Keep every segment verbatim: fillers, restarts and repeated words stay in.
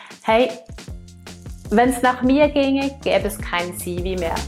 Hey, wenn es nach mir ginge, gäbe es kein C V mehr.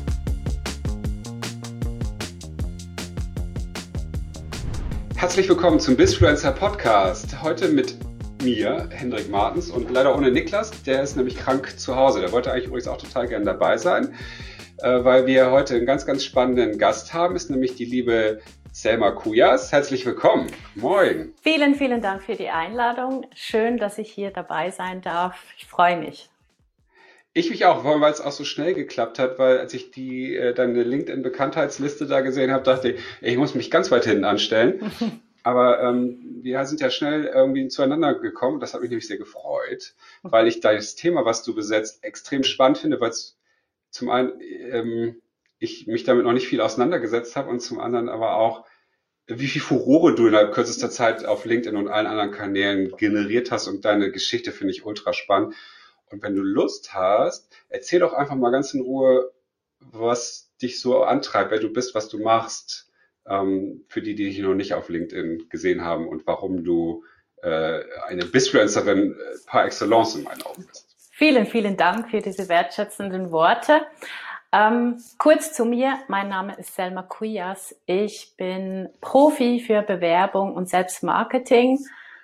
Herzlich willkommen zum Bizfluencer Podcast. Heute mit mir, Hendrik Martens, und leider ohne Niklas, der ist nämlich krank zu Hause. Der wollte eigentlich übrigens auch total gerne dabei sein, weil wir heute einen ganz, ganz spannenden Gast haben, ist nämlich die liebe Selma Kujas. Herzlich willkommen. Moin. Vielen, vielen Dank für die Einladung. Schön, dass ich hier dabei sein darf. Ich freue mich. Ich mich auch, weil es auch so schnell geklappt hat, weil als ich die äh, deine LinkedIn-Bekanntheitsliste da gesehen habe, dachte ich, ich muss mich ganz weit hinten anstellen. Aber ähm, wir sind ja schnell irgendwie zueinander gekommen. Das hat mich nämlich sehr gefreut, weil ich das Thema, was du besetzt, extrem spannend finde, weil es zum einen ähm, ich mich damit noch nicht viel auseinandergesetzt habe und zum anderen aber auch, wie viel Furore du innerhalb kürzester Zeit auf LinkedIn und allen anderen Kanälen generiert hast, und deine Geschichte finde ich ultra spannend. Und wenn du Lust hast, erzähl doch einfach mal ganz in Ruhe, was dich so antreibt, wer du bist, was du machst, ähm, für die, die dich noch nicht auf LinkedIn gesehen haben, und warum du äh, eine Bizfluencerin par excellence in meinen Augen bist. Vielen, vielen Dank für diese wertschätzenden Worte. Ähm, kurz zu mir, mein Name ist Selma Kujas. Ich bin Profi für Bewerbung und Selbstmarketing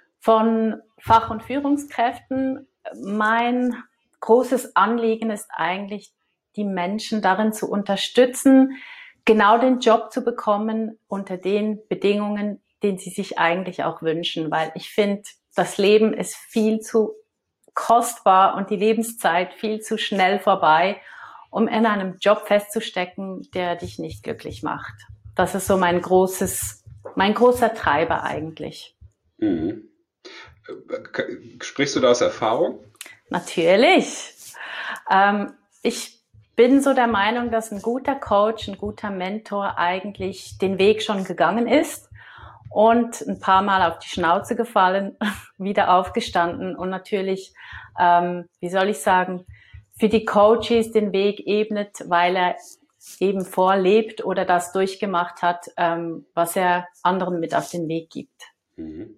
von Fach- und Führungskräften. Mein großes Anliegen ist eigentlich, die Menschen darin zu unterstützen, genau den Job zu bekommen unter den Bedingungen, den sie sich eigentlich auch wünschen. Weil ich finde, das Leben ist viel zu kostbar und die Lebenszeit viel zu schnell vorbei, um in einem Job festzustecken, der dich nicht glücklich macht. Das ist so mein großes, mein großer Treiber eigentlich. Mhm. Sprichst du da aus Erfahrung? Natürlich. Ähm, ich bin so der Meinung, dass ein guter Coach, ein guter Mentor eigentlich den Weg schon gegangen ist und ein paar Mal auf die Schnauze gefallen, wieder aufgestanden und natürlich, ähm, wie soll ich sagen, für die Coaches den Weg ebnet, weil er eben vorlebt oder das durchgemacht hat, ähm, was er anderen mit auf den Weg gibt. Mhm.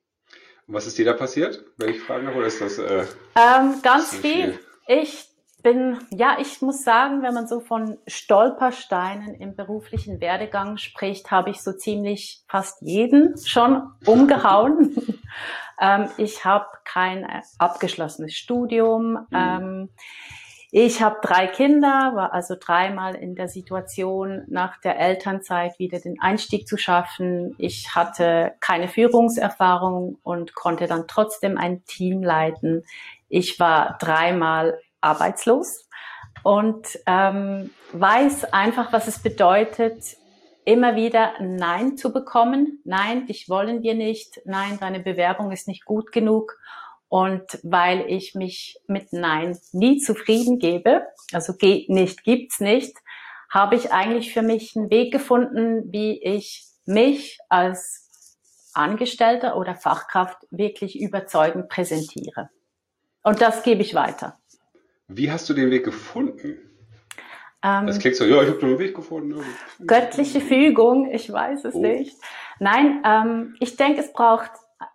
Was ist dir da passiert, wenn ich fragen darf, oder ist das äh, ähm, ganz so viel. viel? Ich bin, ja, ich muss sagen, wenn man so von Stolpersteinen im beruflichen Werdegang spricht, habe ich so ziemlich fast jeden schon umgehauen. ähm, ich habe kein abgeschlossenes Studium. Mhm. Ähm, ich habe drei Kinder, war also dreimal in der Situation, nach der Elternzeit wieder den Einstieg zu schaffen. Ich hatte keine Führungserfahrung und konnte dann trotzdem ein Team leiten. Ich war dreimal arbeitslos und ähm, weiß einfach, was es bedeutet, immer wieder Nein zu bekommen. Nein, dich wollen wir nicht. Nein, deine Bewerbung ist nicht gut genug. Und weil ich mich mit Nein nie zufrieden gebe, also geht nicht, gibt's nicht, habe ich eigentlich für mich einen Weg gefunden, wie ich mich als Angestellter oder Fachkraft wirklich überzeugend präsentiere. Und das gebe ich weiter. Wie hast du den Weg gefunden? Ähm, das klingt so, ja, ich habe den Weg gefunden. Göttliche Fügung, ich weiß es oh. nicht. Nein, ähm, ich denke, es braucht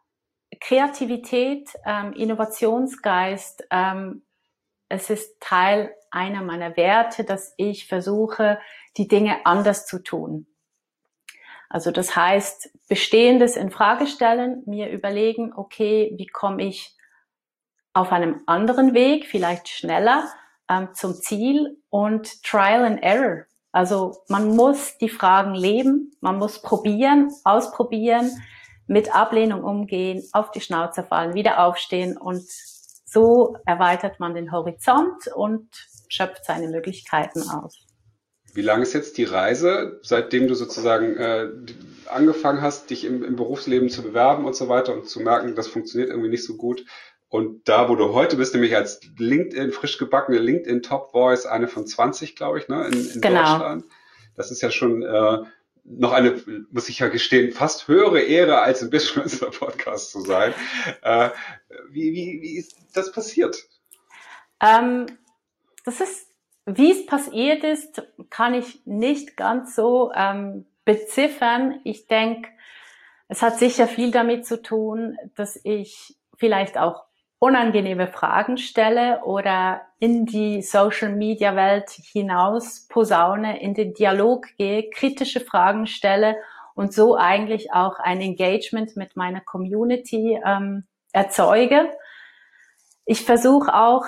Kreativität, ähm, Innovationsgeist. Ähm, es ist Teil einer meiner Werte, dass ich versuche, die Dinge anders zu tun. Also das heißt, Bestehendes in Frage stellen, mir überlegen, okay, wie komme ich auf einem anderen Weg, vielleicht schneller, ähm, zum Ziel, und Trial and Error. Also man muss die Fragen leben, man muss probieren, ausprobieren, mit Ablehnung umgehen, auf die Schnauze fallen, wieder aufstehen, und so erweitert man den Horizont und schöpft seine Möglichkeiten aus. Wie lang ist jetzt die Reise, seitdem du sozusagen äh, angefangen hast, dich im, im Berufsleben zu bewerben und so weiter und zu merken, das funktioniert irgendwie nicht so gut, und da, wo du heute bist, nämlich als LinkedIn, frisch gebackene LinkedIn Top Voice, eine von zwanzig, glaube ich, ne, in, in genau. Deutschland. Das ist ja schon äh, noch eine, muss ich ja gestehen, fast höhere Ehre, als im Bizfluencer-Podcast zu sein. Äh, wie, wie, wie ist das passiert? Ähm, das ist, wie es passiert ist, kann ich nicht ganz so ähm, beziffern. Ich denke, es hat sicher viel damit zu tun, dass ich vielleicht auch unangenehme Fragen stelle oder in die Social-Media-Welt hinaus posaune, in den Dialog gehe, kritische Fragen stelle und so eigentlich auch ein Engagement mit meiner Community ähm, erzeuge. Ich versuche auch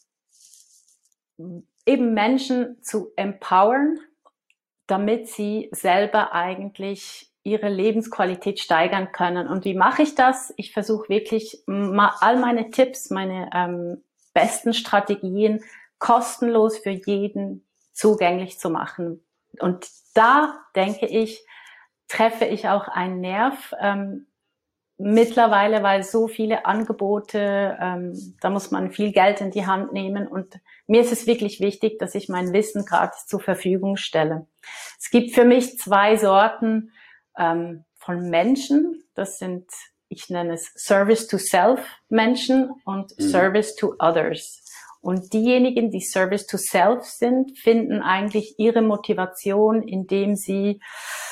eben Menschen zu empowern, damit sie selber eigentlich ihre Lebensqualität steigern können. Und wie mache ich das? Ich versuche wirklich mal all meine Tipps, meine ähm, besten Strategien kostenlos für jeden zugänglich zu machen. Und da, denke ich, treffe ich auch einen Nerv. Ähm, mittlerweile, weil so viele Angebote, ähm, da muss man viel Geld in die Hand nehmen. Und mir ist es wirklich wichtig, dass ich mein Wissen gratis zur Verfügung stelle. Es gibt für mich zwei Sorten ähm, von Menschen. Das sind, ich nenne es Service-to-Self-Menschen und mhm. Service-to-Others. Und diejenigen, die Service-to-Self sind, finden eigentlich ihre Motivation, indem sie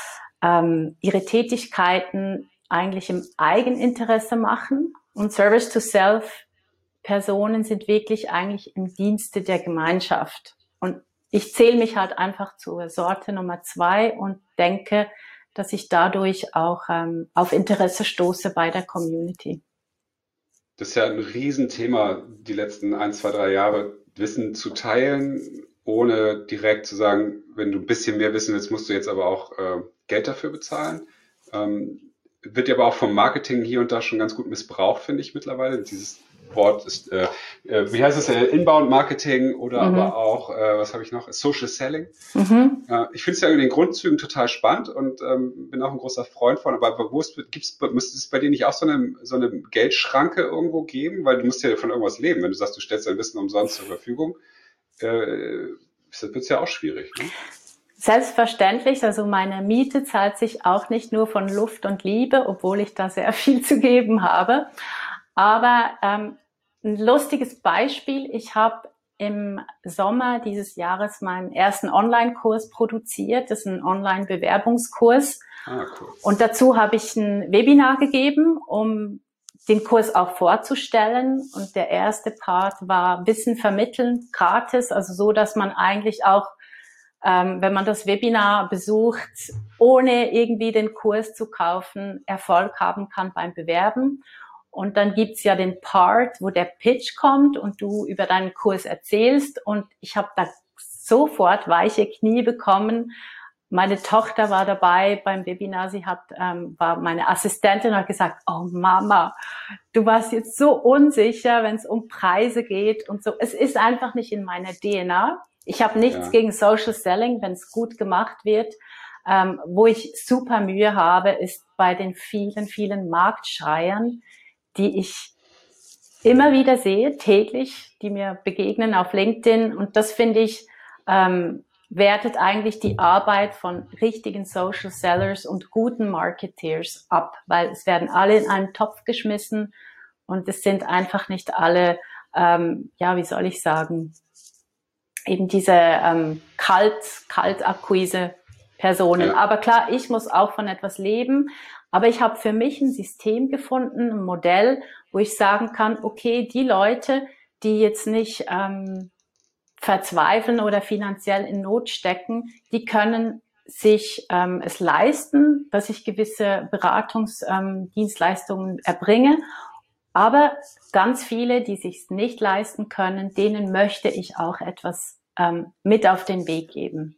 ähm, ihre Tätigkeiten eigentlich im Eigeninteresse machen. Und Service-to-Self-Personen sind wirklich eigentlich im Dienste der Gemeinschaft. Und ich zähle mich halt einfach zur Sorte Nummer zwei und denke, dass ich dadurch auch ähm, auf Interesse stoße bei der Community. Das ist ja ein Riesenthema, die letzten ein, zwei, drei Jahre, Wissen zu teilen, ohne direkt zu sagen, wenn du ein bisschen mehr wissen willst, musst du jetzt aber auch äh, Geld dafür bezahlen. Ähm, wird ja aber auch vom Marketing hier und da schon ganz gut missbraucht, finde ich mittlerweile. Dieses Wort ist, äh, äh, wie heißt es, äh, Inbound Marketing oder mhm. aber auch, äh, was habe ich noch, Social Selling. Mhm. Äh, ich finde es ja in den Grundzügen total spannend und ähm, bin auch ein großer Freund von, aber bewusst gibt's, müsste es bei dir nicht auch so eine, so eine Geldschranke irgendwo geben, weil du musst ja von irgendwas leben. Wenn du sagst, du stellst dein Wissen umsonst zur Verfügung, äh, wird es ja auch schwierig, ne? Selbstverständlich, also meine Miete zahlt sich auch nicht nur von Luft und Liebe, obwohl ich da sehr viel zu geben habe. Aber ähm, ein lustiges Beispiel, ich habe im Sommer dieses Jahres meinen ersten Online-Kurs produziert. Das ist ein Online-Bewerbungskurs. Ah, cool. Und dazu habe ich ein Webinar gegeben, um den Kurs auch vorzustellen. Und der erste Part war Wissen vermitteln, gratis, also so, dass man eigentlich auch, ähm, wenn man das Webinar besucht, ohne irgendwie den Kurs zu kaufen, Erfolg haben kann beim Bewerben. Und dann gibt's ja den Part, wo der Pitch kommt und du über deinen Kurs erzählst. Und ich habe da sofort weiche Knie bekommen. Meine Tochter war dabei beim Webinar. Sie hat, ähm, war meine Assistentin und hat gesagt, oh Mama, du warst jetzt so unsicher, wenn es um Preise geht und so. Es ist einfach nicht in meiner D N A. Ich habe nichts ja. gegen Social Selling, wenn es gut gemacht wird. Ähm, wo ich super Mühe habe, ist bei den vielen, vielen Marktschreiern, die ich immer wieder sehe, täglich, die mir begegnen auf LinkedIn. Und das, finde ich, ähm, wertet eigentlich die Arbeit von richtigen Social Sellers und guten Marketeers ab, weil es werden alle in einen Topf geschmissen und es sind einfach nicht alle, ähm, ja, wie soll ich sagen, eben diese ähm, Kalt, Kaltakquise-Personen. Ja. Aber klar, ich muss auch von etwas leben. Aber ich habe für mich ein System gefunden, ein Modell, wo ich sagen kann, okay, die Leute, die jetzt nicht ähm, verzweifeln oder finanziell in Not stecken, die können sich ähm, es leisten, dass ich gewisse Beratungsdienstleistungen ähm, erbringe. Aber ganz viele, die sich nicht leisten können, denen möchte ich auch etwas ähm, mit auf den Weg geben.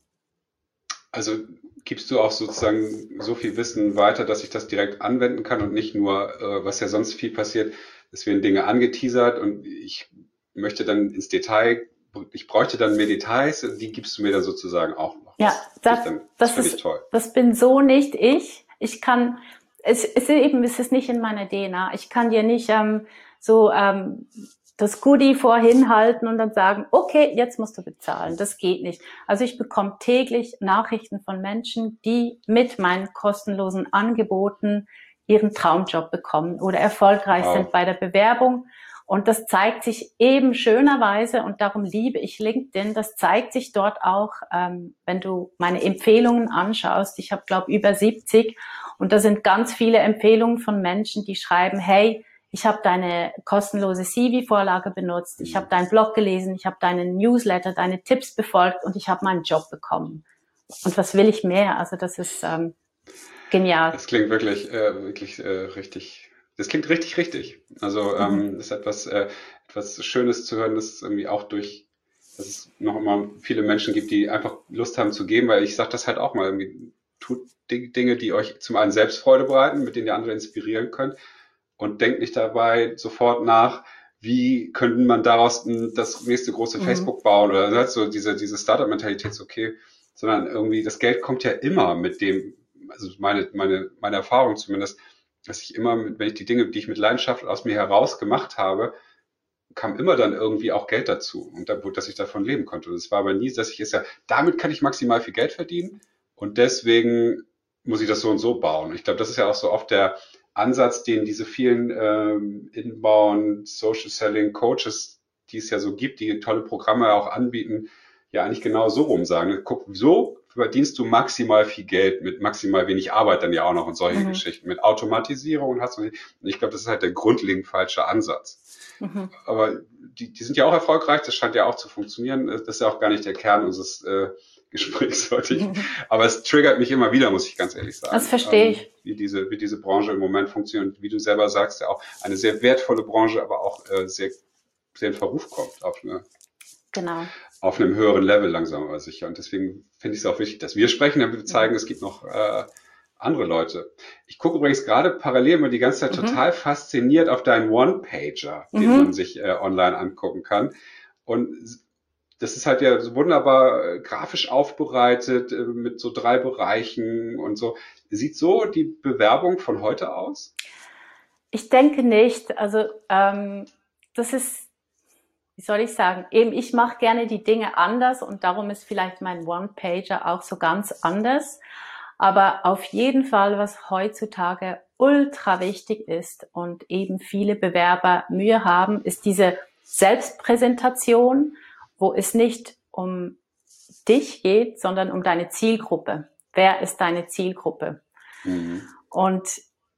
Also gibst du auch sozusagen so viel Wissen weiter, dass ich das direkt anwenden kann und nicht nur, äh, was ja sonst viel passiert, es werden Dinge angeteasert und ich möchte dann ins Detail, ich bräuchte dann mehr Details, die gibst du mir dann sozusagen auch noch. Ja, das, das, das, das ist toll. Das bin so nicht ich. Ich kann, es, es ist eben, es ist nicht in meiner D N A. Ich kann dir nicht ähm, so ähm, das Goodie vorhin halten und dann sagen, okay, jetzt musst du bezahlen. Das geht nicht. Also ich bekomme täglich Nachrichten von Menschen, die mit meinen kostenlosen Angeboten ihren Traumjob bekommen oder erfolgreich wow. sind bei der Bewerbung. Und das zeigt sich eben schönerweise, und darum liebe ich LinkedIn, das zeigt sich dort auch, ähm, wenn du meine Empfehlungen anschaust. Ich habe, glaube ich, über siebzig und da sind ganz viele Empfehlungen von Menschen, die schreiben, hey, ich habe deine kostenlose C V-Vorlage benutzt, ich habe deinen Blog gelesen, ich habe deinen Newsletter, deine Tipps befolgt und ich habe meinen Job bekommen. Und was will ich mehr? Also das ist ähm, genial. Das klingt wirklich, äh, wirklich äh, richtig. Das klingt richtig, richtig. Also ähm, mhm. ist etwas, äh, etwas Schönes zu hören, dass es irgendwie auch durch, dass es noch immer viele Menschen gibt, die einfach Lust haben zu geben, weil ich sage das halt auch mal, irgendwie, tut die Dinge, die euch zum einen Selbstfreude bereiten, mit denen ihr andere inspirieren könnt, und denkt nicht dabei sofort nach, wie könnte man daraus ein, das nächste große mhm. Facebook bauen oder ne, so diese, diese Startup-Mentalität ist okay, sondern irgendwie das Geld kommt ja immer mit dem, also meine, meine, meine Erfahrung zumindest, dass ich immer, wenn ich die Dinge, die ich mit Leidenschaft aus mir heraus gemacht habe, kam immer dann irgendwie auch Geld dazu und da, dass ich davon leben konnte. Und es war aber nie, dass ich es ja, damit kann ich maximal viel Geld verdienen und deswegen muss ich das so und so bauen. Ich glaube, das ist ja auch so oft der Ansatz, den diese vielen ähm, Inbound Social Selling Coaches, die es ja so gibt, die tolle Programme auch anbieten, ja eigentlich genau so rum sagen. Guck, so verdienst du maximal viel Geld mit maximal wenig Arbeit dann ja auch noch und solche mhm. Geschichten mit Automatisierung und hast du. Und ich glaube, das ist halt der grundlegend falsche Ansatz. Mhm. Aber die, die sind ja auch erfolgreich, das scheint ja auch zu funktionieren. Das ist ja auch gar nicht der Kern unseres äh, Gesprächs heute. Ich, aber es triggert mich immer wieder, muss ich ganz ehrlich sagen. Das verstehe ich. Ähm, wie diese, wie diese Branche im Moment funktioniert und wie du selber sagst, ja auch eine sehr wertvolle Branche, aber auch äh, sehr, sehr in Verruf kommt auf eine, genau. auf einem höheren Level langsam aber sicher. Und deswegen finde ich es auch wichtig, dass wir sprechen, damit wir zeigen, es gibt noch äh, andere Leute. Ich gucke übrigens gerade parallel mal die ganze Zeit mhm. total fasziniert auf deinen One-Pager, den mhm. man sich äh, online angucken kann. Und das ist halt ja so wunderbar äh, grafisch aufbereitet äh, mit so drei Bereichen und so. Sieht so die Bewerbung von heute aus? Ich denke nicht. Also ähm, das ist, wie soll ich sagen, eben ich mache gerne die Dinge anders und darum ist vielleicht mein One-Pager auch so ganz anders. Aber auf jeden Fall, was heutzutage ultra wichtig ist und eben viele Bewerber Mühe haben, ist diese Selbstpräsentation, wo es nicht um dich geht, sondern um deine Zielgruppe. Wer ist deine Zielgruppe? Mhm. Und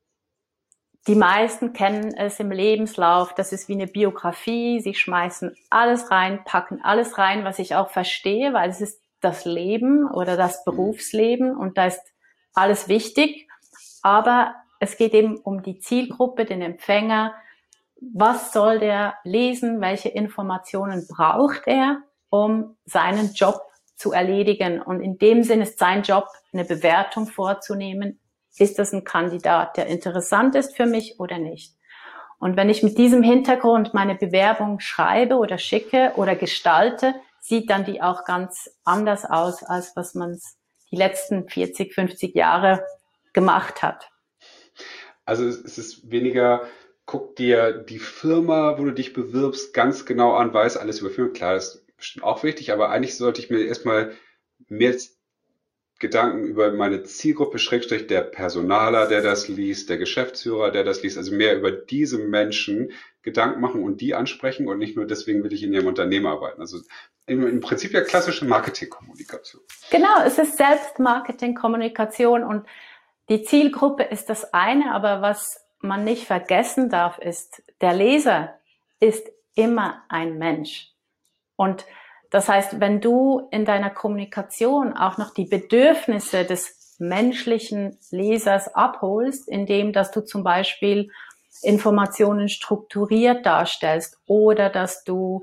die meisten kennen es im Lebenslauf, das ist wie eine Biografie, sie schmeißen alles rein, packen alles rein, was ich auch verstehe, weil es ist das Leben oder das Berufsleben und da ist alles wichtig, aber es geht eben um die Zielgruppe, den Empfänger. Was soll der lesen? Welche Informationen braucht er, um seinen Job zu erledigen? Und in dem Sinn ist sein Job, eine Bewertung vorzunehmen. Ist das ein Kandidat, der interessant ist für mich oder nicht? Und wenn ich mit diesem Hintergrund meine Bewerbung schreibe oder schicke oder gestalte, sieht dann die auch ganz anders aus, als was man die letzten vierzig, fünfzig Jahre gemacht hat. Also es ist weniger, guck dir die Firma, wo du dich bewirbst, ganz genau an, weiß alles über Firmen. Klar, das ist bestimmt auch wichtig, aber eigentlich sollte ich mir erstmal mehr Gedanken über meine Zielgruppe, Schrägstrich der Personaler, der das liest, der Geschäftsführer, der das liest, also mehr über diese Menschen Gedanken machen und die ansprechen und nicht nur deswegen will ich in ihrem Unternehmen arbeiten. Also im, im Prinzip ja klassische Marketingkommunikation. Genau, es ist Selbstmarketingkommunikation und die Zielgruppe ist das eine, aber was man nicht vergessen darf, ist, der Leser ist immer ein Mensch. Und das heißt, wenn du in deiner Kommunikation auch noch die Bedürfnisse des menschlichen Lesers abholst, indem dass du zum Beispiel Informationen strukturiert darstellst oder dass du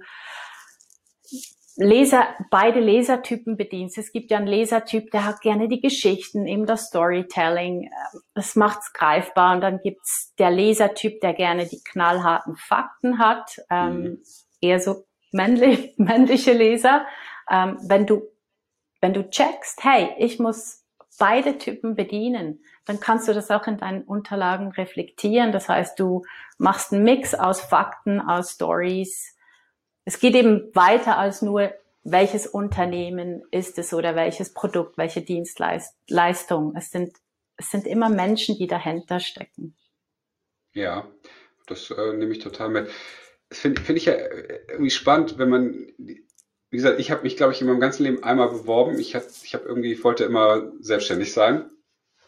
Leser, beide Lesertypen bedienst. Es gibt ja einen Lesertyp, der hat gerne die Geschichten, eben das Storytelling. Das macht's greifbar. Und dann gibt's der Lesertyp, der gerne die knallharten Fakten hat, ähm, mhm. eher so männlich, männliche Leser. Ähm, wenn du, wenn du checkst, hey, ich muss beide Typen bedienen, dann kannst du das auch in deinen Unterlagen reflektieren. Das heißt, du machst einen Mix aus Fakten, aus Stories. Es geht eben weiter als nur, welches Unternehmen ist es oder welches Produkt, welche Dienstleistung. Es sind, es sind immer Menschen, die dahinter stecken. Ja, das äh, nehme ich total mit. Das finde find ich ja irgendwie spannend, wenn man, wie gesagt, ich habe mich, glaube ich, in meinem ganzen Leben einmal beworben. Ich habe ich hab irgendwie, ich wollte immer selbstständig sein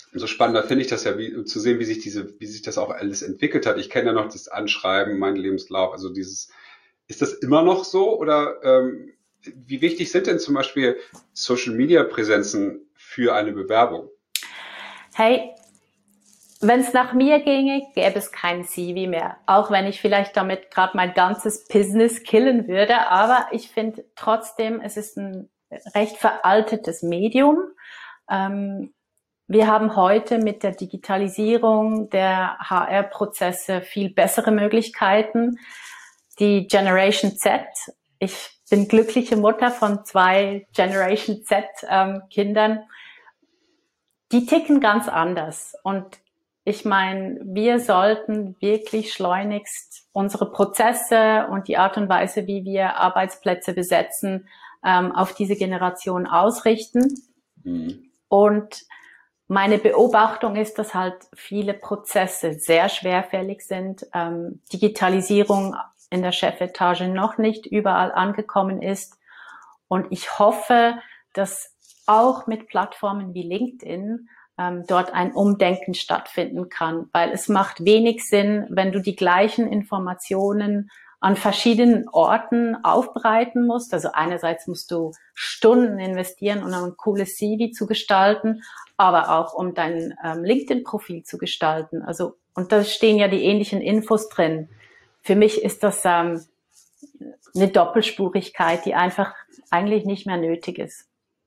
umso spannender finde ich das ja, wie, zu sehen, wie sich diese, wie sich das auch alles entwickelt hat. Ich kenne ja noch das Anschreiben, meinen Lebenslauf, also dieses, ist das immer noch so oder ähm, wie wichtig sind denn zum Beispiel Social Media Präsenzen für eine Bewerbung? Hey, wenn es nach mir ginge, gäbe es kein C V mehr. Auch wenn ich vielleicht damit gerade mein ganzes Business killen würde. Aber ich finde trotzdem, es ist ein recht veraltetes Medium. Ähm, wir haben heute mit der Digitalisierung der H R-Prozesse viel bessere Möglichkeiten. Die Generation Z, ich bin glückliche Mutter von zwei Generation Z-Kindern, ähm, die ticken ganz anders. Und ich meine, wir sollten wirklich schleunigst unsere Prozesse und die Art und Weise, wie wir Arbeitsplätze besetzen, ähm, auf diese Generation ausrichten. Mhm. Und meine Beobachtung ist, dass halt viele Prozesse sehr schwerfällig sind, ähm, Digitalisierung in der Chefetage noch nicht überall angekommen ist. Und ich hoffe, dass auch mit Plattformen wie LinkedIn ähm, dort ein Umdenken stattfinden kann, weil es macht wenig Sinn, wenn du die gleichen Informationen an verschiedenen Orten aufbereiten musst. Also einerseits musst du Stunden investieren, um ein cooles C V zu gestalten, aber auch um dein ähm, LinkedIn-Profil zu gestalten. Also, und da stehen ja die ähnlichen Infos drin. Für mich ist das ähm, eine Doppelspurigkeit, die einfach eigentlich nicht mehr nötig ist.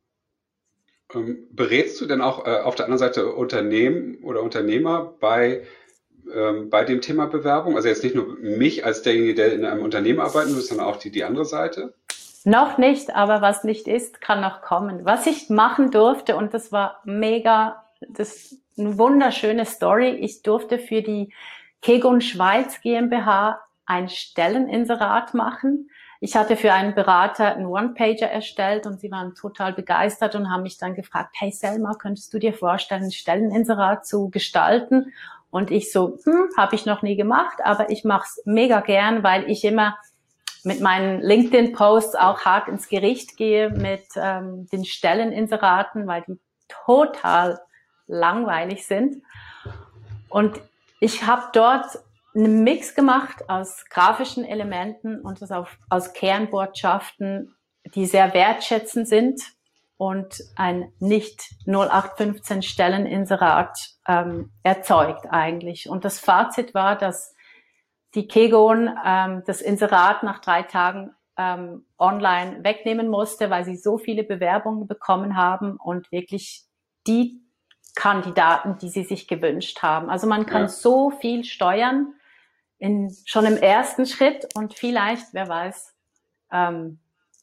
Ähm, berätst du denn auch äh, auf der anderen Seite Unternehmen oder Unternehmer bei, ähm, bei dem Thema Bewerbung? Also jetzt nicht nur mich als derjenige, der in einem Unternehmen arbeiten muss, sondern auch die, die andere Seite? Noch nicht, aber was nicht ist, kann noch kommen. Was ich machen durfte, und das war mega, das ist eine wunderschöne Story, ich durfte für die Kegon Schweiz GmbH ein Stelleninserat machen. Ich hatte für einen Berater einen One-Pager erstellt und sie waren total begeistert und haben mich dann gefragt, hey Selma, könntest du dir vorstellen, ein Stelleninserat zu gestalten? Und ich so, hm, habe ich noch nie gemacht, aber ich mache es mega gern, weil ich immer mit meinen LinkedIn-Posts auch hart ins Gericht gehe mit ähm, den Stelleninseraten, weil die total langweilig sind. Und ich habe dort einen Mix gemacht aus grafischen Elementen und das auf, aus Kernbotschaften, die sehr wertschätzend sind und ein nicht null acht fünfzehn Stelleninserat ähm, erzeugt eigentlich. Und das Fazit war, dass die Kegon ähm, das Inserat nach drei Tagen ähm, online wegnehmen musste, weil sie so viele Bewerbungen bekommen haben und wirklich die Kandidaten, die sie sich gewünscht haben. Also man kann ja. so viel steuern in, schon im ersten Schritt und vielleicht, wer weiß, ähm,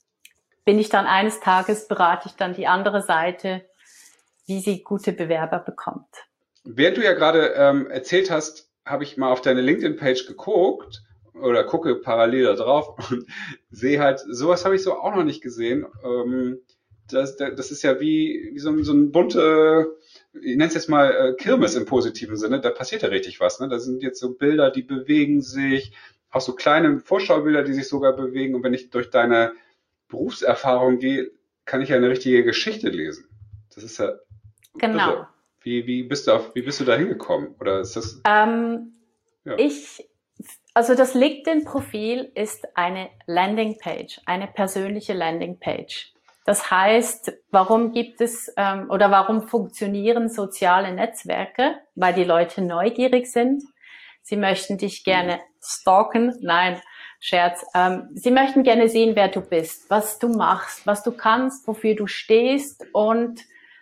bin ich dann eines Tages, berate ich dann die andere Seite, wie sie gute Bewerber bekommt. Während du ja gerade ähm, erzählt hast, habe ich mal auf deine LinkedIn-Page geguckt oder gucke parallel da drauf und sehe halt, sowas habe ich so auch noch nicht gesehen. Ähm, das, das ist ja wie, wie so, ein, so ein bunte, ich nenne es jetzt mal äh, Kirmes im positiven Sinne, da passiert ja richtig was. Ne? Da sind jetzt so Bilder, die bewegen sich, auch so kleine Vorschaubilder, die sich sogar bewegen. Und wenn ich durch deine Berufserfahrung gehe, kann ich ja eine richtige Geschichte lesen. Das ist ja genau. Irre. Wie, wie bist du auf, wie bist du da hingekommen? Oder ist das? Ähm, ja. Ich, also das LinkedIn-Profil ist eine Landingpage, eine persönliche Landingpage. Das heißt, warum gibt es ähm, oder warum funktionieren soziale Netzwerke? Weil die Leute neugierig sind. Sie möchten dich gerne stalken. Nein, Scherz. Ähm, sie möchten gerne sehen, wer du bist, was du machst, was du kannst, wofür du stehst. Und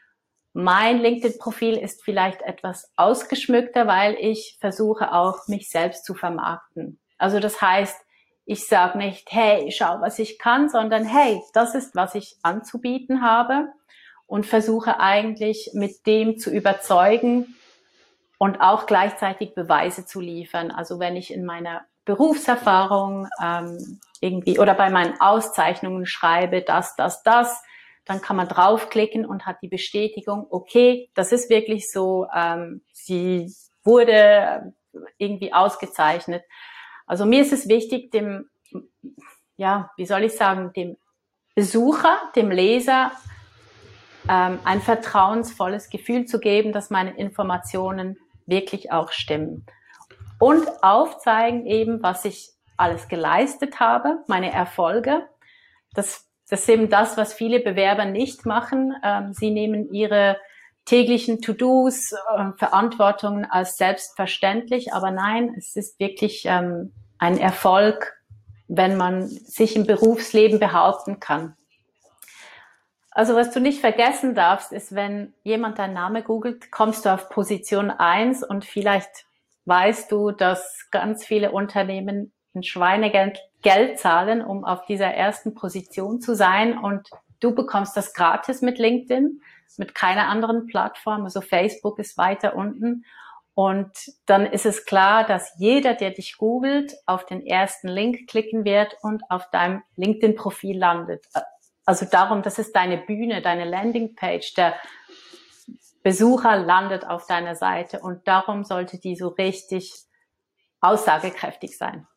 mein LinkedIn-Profil ist vielleicht etwas ausgeschmückter, weil ich versuche auch, mich selbst zu vermarkten. Also das heißt, ich sage nicht, hey, schau, was ich kann, sondern hey, das ist, was ich anzubieten habe und versuche eigentlich mit dem zu überzeugen und auch gleichzeitig Beweise zu liefern. Also wenn ich in meiner Berufserfahrung ähm, irgendwie oder bei meinen Auszeichnungen schreibe, das, das, das, dann kann man draufklicken und hat die Bestätigung, okay, das ist wirklich so, ähm, sie wurde irgendwie ausgezeichnet. Also mir ist es wichtig, dem, ja, wie soll ich sagen, dem Besucher, dem Leser ähm, ein vertrauensvolles Gefühl zu geben, dass meine Informationen wirklich auch stimmen. Und aufzeigen eben, was ich alles geleistet habe, meine Erfolge. Das, das ist eben das, was viele Bewerber nicht machen. Ähm, sie nehmen ihre täglichen To-Dos, äh, Verantwortungen als selbstverständlich. Aber nein, es ist wirklich ähm, ein Erfolg, wenn man sich im Berufsleben behaupten kann. Also was du nicht vergessen darfst, ist, wenn jemand deinen Namen googelt, kommst du auf Position eins und vielleicht weißt du, dass ganz viele Unternehmen ein Schweinegeld Geld zahlen, um auf dieser ersten Position zu sein, und du bekommst das gratis mit LinkedIn, mit keiner anderen Plattform. Also Facebook ist weiter unten. Und dann ist es klar, dass jeder, der dich googelt, auf den ersten Link klicken wird und auf deinem LinkedIn-Profil landet. Also darum, das ist deine Bühne, deine Landingpage. Der Besucher landet auf deiner Seite und darum sollte die so richtig aussagekräftig sein.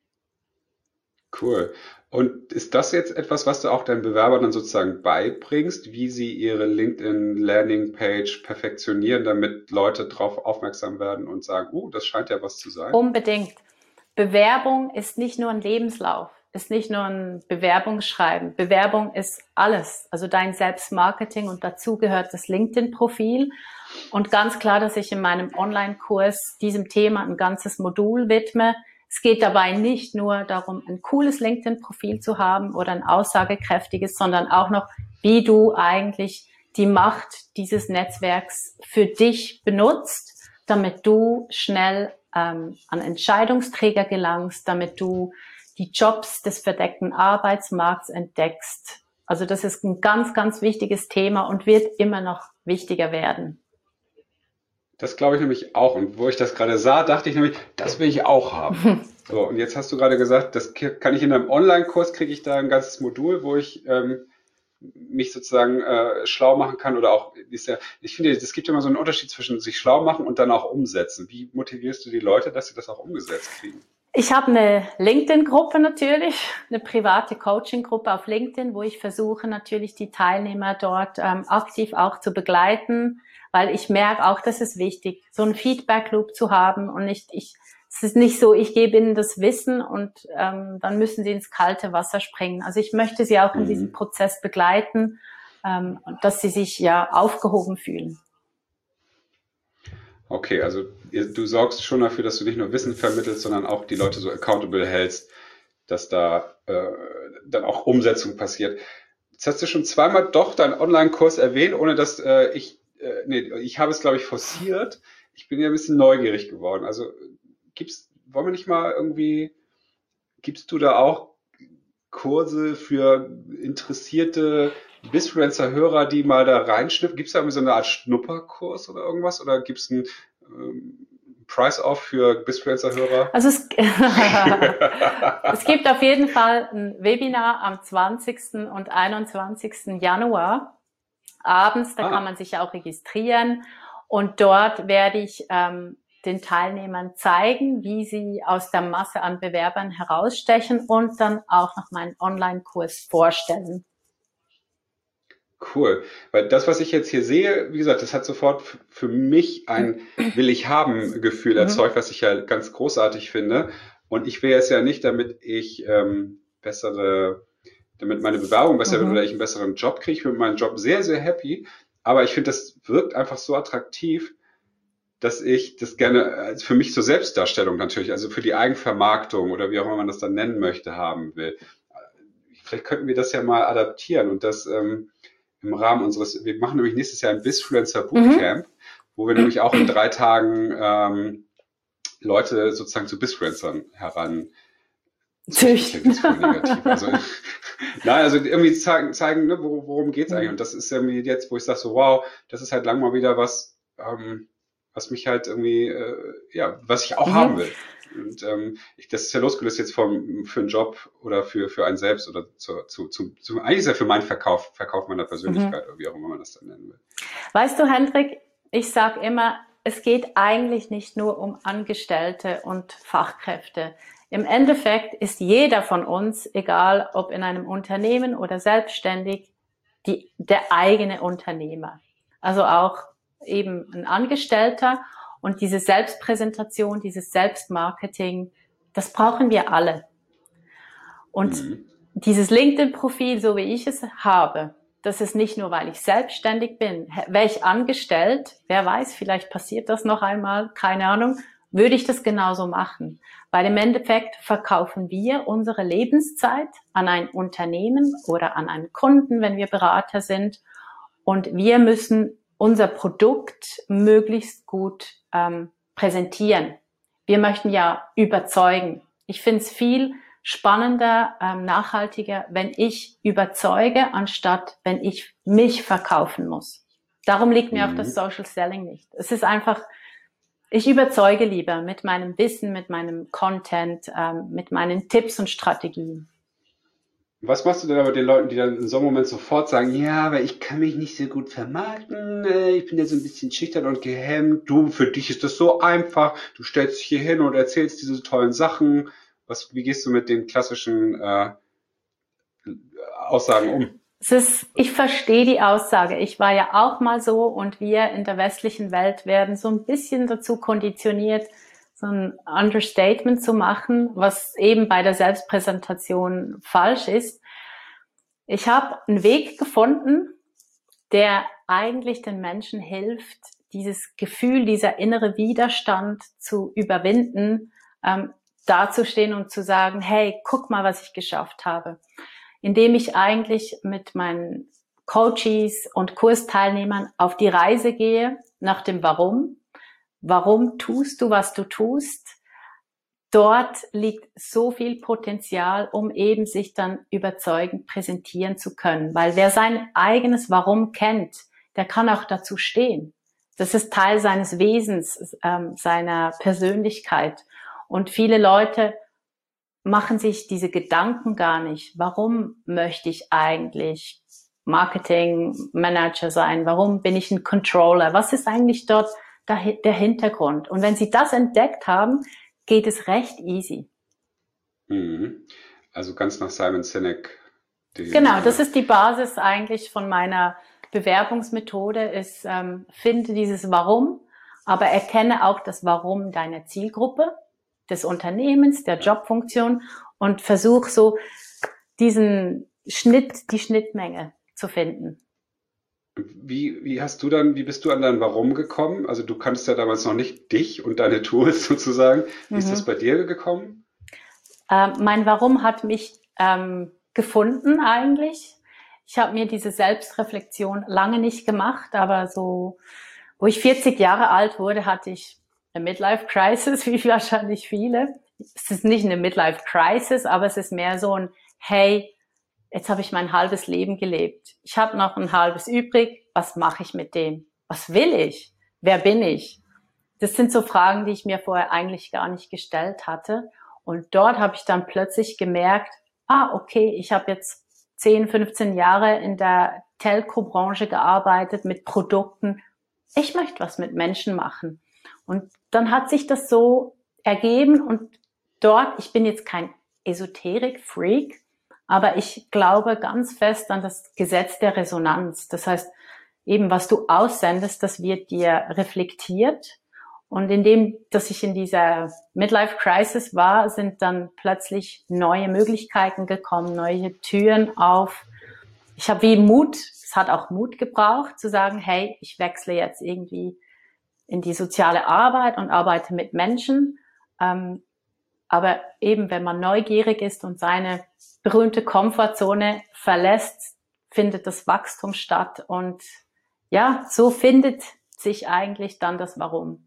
Cool. Und ist das jetzt etwas, was du auch deinen Bewerbern dann sozusagen beibringst, wie sie ihre LinkedIn-Landing-Page perfektionieren, damit Leute darauf aufmerksam werden und sagen, oh, das scheint ja was zu sein? Unbedingt. Bewerbung ist nicht nur ein Lebenslauf, ist nicht nur ein Bewerbungsschreiben. Bewerbung ist alles, also dein Selbstmarketing, und dazu gehört das LinkedIn-Profil. Und ganz klar, dass ich in meinem Online-Kurs diesem Thema ein ganzes Modul widme. Es geht dabei nicht nur darum, ein cooles LinkedIn-Profil zu haben oder ein aussagekräftiges, sondern auch noch, wie du eigentlich die Macht dieses Netzwerks für dich benutzt, damit du schnell ähm, an Entscheidungsträger gelangst, damit du die Jobs des verdeckten Arbeitsmarkts entdeckst. Also das ist ein ganz, ganz wichtiges Thema und wird immer noch wichtiger werden. Das glaube ich nämlich auch. Und wo ich das gerade sah, dachte ich nämlich, das will ich auch haben. So, und jetzt hast du gerade gesagt, das kann ich in einem Online-Kurs, kriege ich da ein ganzes Modul, wo ich ähm, mich sozusagen äh, schlau machen kann, oder auch, ist ja, ich finde, es gibt ja immer so einen Unterschied zwischen sich schlau machen und dann auch umsetzen. Wie motivierst du die Leute, dass sie das auch umgesetzt kriegen? Ich habe eine LinkedIn-Gruppe natürlich, eine private Coaching-Gruppe auf LinkedIn, wo ich versuche natürlich die Teilnehmer dort ähm, aktiv auch zu begleiten, weil ich merke auch, das ist wichtig, so einen Feedback-Loop zu haben und nicht, ich, es ist nicht so, ich gebe ihnen das Wissen und ähm, dann müssen sie ins kalte Wasser springen. Also ich möchte sie auch in Mhm. diesem Prozess begleiten, ähm, dass sie sich ja aufgehoben fühlen. Okay, also ihr, du sorgst schon dafür, dass du nicht nur Wissen vermittelst, sondern auch die Leute so accountable hältst, dass da äh, dann auch Umsetzung passiert. Jetzt hast du schon zweimal doch deinen Online-Kurs erwähnt, ohne dass äh, ich, äh, nee, ich habe es, glaube ich, forciert. Ich bin ja ein bisschen neugierig geworden. Also gibt's, wollen wir nicht mal irgendwie, gibst du da auch Kurse für interessierte Bizfluencer-Hörer, die mal da reinschnüffeln? Gibt es da irgendwie so eine Art Schnupperkurs oder irgendwas? Oder gibt es einen ähm, Price-Off für Bizfluencer-Hörer? Also es, es gibt auf jeden Fall ein Webinar am zwanzigsten und einundzwanzigsten Januar abends. Da Ah. kann man sich auch registrieren. Und dort werde ich ähm, den Teilnehmern zeigen, wie sie aus der Masse an Bewerbern herausstechen und dann auch noch meinen Online-Kurs vorstellen. Cool. Weil das, was ich jetzt hier sehe, wie gesagt, das hat sofort f- für mich ein Will-ich-haben-Gefühl Mhm. erzeugt, was ich ja ganz großartig finde. Und ich will es ja nicht, damit ich ähm, bessere, damit meine Bewerbung besser wird Mhm. oder ich einen besseren Job kriege. Ich bin mit meinem Job sehr, sehr happy. Aber ich finde, das wirkt einfach so attraktiv, dass ich das gerne als für mich zur Selbstdarstellung natürlich, also für die Eigenvermarktung oder wie auch immer man das dann nennen möchte, haben will. Vielleicht könnten wir das ja mal adaptieren und das ähm, im Rahmen unseres, wir machen nämlich nächstes Jahr ein Bizfluencer Bootcamp, Mhm. wo wir nämlich auch in drei Tagen ähm, Leute sozusagen zu Bizfluencern heran Züchten. Das klingt voll negativ. Also, nein, also irgendwie zeigen, zeigen ne, wor- worum geht's eigentlich? Mhm. Und das ist irgendwie jetzt, wo ich sage so, wow, das ist halt lang mal wieder was, ähm, was mich halt irgendwie, äh, ja, was ich auch Mhm. haben will. Und ähm, ich, das ist ja losgelöst jetzt vom, für einen Job oder für, für einen selbst oder zu, zu, zu, zu eigentlich ist ja für meinen Verkauf, Verkauf meiner Persönlichkeit Mhm. oder wie auch immer man das dann nennen will. Weißt du, Hendrik, ich sage immer, es geht eigentlich nicht nur um Angestellte und Fachkräfte. Im Endeffekt ist jeder von uns, egal ob in einem Unternehmen oder selbstständig, die, der eigene Unternehmer. Also auch eben ein Angestellter und diese Selbstpräsentation, dieses Selbstmarketing, das brauchen wir alle. Und mhm. dieses LinkedIn-Profil, so wie ich es habe, das ist nicht nur, weil ich selbstständig bin. Wäre ich angestellt, wer weiß, vielleicht passiert das noch einmal, keine Ahnung, würde ich das genauso machen. Weil im Endeffekt verkaufen wir unsere Lebenszeit an ein Unternehmen oder an einen Kunden, wenn wir Berater sind. Und wir müssen unser Produkt möglichst gut ähm, präsentieren. Wir möchten ja überzeugen. Ich finde es viel spannender, ähm, nachhaltiger, wenn ich überzeuge, anstatt wenn ich mich verkaufen muss. Darum liegt mir mhm. auch das Social Selling nicht. Es ist einfach, ich überzeuge lieber mit meinem Wissen, mit meinem Content, ähm, mit meinen Tipps und Strategien. Was machst du denn aber den Leuten, die dann in so einem Moment sofort sagen, ja, aber ich kann mich nicht so gut vermarkten, ich bin ja so ein bisschen schüchtern und gehemmt, du, für dich ist das so einfach, du stellst dich hier hin und erzählst diese tollen Sachen. Was, wie gehst du mit den klassischen äh, Aussagen um? Es ist, ich verstehe die Aussage. Ich war ja auch mal so und wir in der westlichen Welt werden so ein bisschen dazu konditioniert, so ein Understatement zu machen, was eben bei der Selbstpräsentation falsch ist. Ich habe einen Weg gefunden, der eigentlich den Menschen hilft, dieses Gefühl, dieser innere Widerstand zu überwinden, ähm, dazustehen und zu sagen, hey, guck mal, was ich geschafft habe. Indem ich eigentlich mit meinen Coaches und Kursteilnehmern auf die Reise gehe nach dem Warum. Warum tust du, was du tust? Dort liegt so viel Potenzial, um eben sich dann überzeugend präsentieren zu können. Weil wer sein eigenes Warum kennt, der kann auch dazu stehen. Das ist Teil seines Wesens, ähm, seiner Persönlichkeit. Und viele Leute machen sich diese Gedanken gar nicht. Warum möchte ich eigentlich Marketing-Manager sein? Warum bin ich ein Controller? Was ist eigentlich dort der Hintergrund? Und wenn sie das entdeckt haben, geht es recht easy. Also ganz nach Simon Sinek. Genau, das ist die Basis eigentlich von meiner Bewerbungsmethode, ist, ähm, finde dieses Warum, aber erkenne auch das Warum deiner Zielgruppe, des Unternehmens, der Jobfunktion und versuch so diesen Schnitt, die Schnittmenge zu finden. Wie, wie hast du dann, wie bist du an dein Warum gekommen? Also du kanntest ja damals noch nicht dich und deine Tools sozusagen. Wie mhm. ist das bei dir gekommen? Ähm, mein Warum hat mich ähm, gefunden eigentlich. Ich habe mir diese Selbstreflexion lange nicht gemacht, aber so, wo ich vierzig Jahre alt wurde, hatte ich eine Midlife-Crisis, wie wahrscheinlich viele. Es ist nicht eine Midlife-Crisis, aber es ist mehr so ein, hey, jetzt habe ich mein halbes Leben gelebt. Ich habe noch ein halbes übrig. Was mache ich mit dem? Was will ich? Wer bin ich? Das sind so Fragen, die ich mir vorher eigentlich gar nicht gestellt hatte. Und dort habe ich dann plötzlich gemerkt, ah, okay, ich habe jetzt zehn, fünfzehn Jahre in der Telco-Branche gearbeitet mit Produkten. Ich möchte was mit Menschen machen. Und dann hat sich das so ergeben und dort, ich bin jetzt kein Esoterik-Freak, aber ich glaube ganz fest an das Gesetz der Resonanz. Das heißt, eben was du aussendest, das wird dir reflektiert. Und indem, dass ich in dieser Midlife-Crisis war, sind dann plötzlich neue Möglichkeiten gekommen, neue Türen auf. Ich habe wie Mut, es hat auch Mut gebraucht, zu sagen, hey, ich wechsle jetzt irgendwie in die soziale Arbeit und arbeite mit Menschen. Ähm, aber eben, wenn man neugierig ist und seine berühmte Komfortzone verlässt, findet das Wachstum statt. Und ja, so findet sich eigentlich dann das Warum.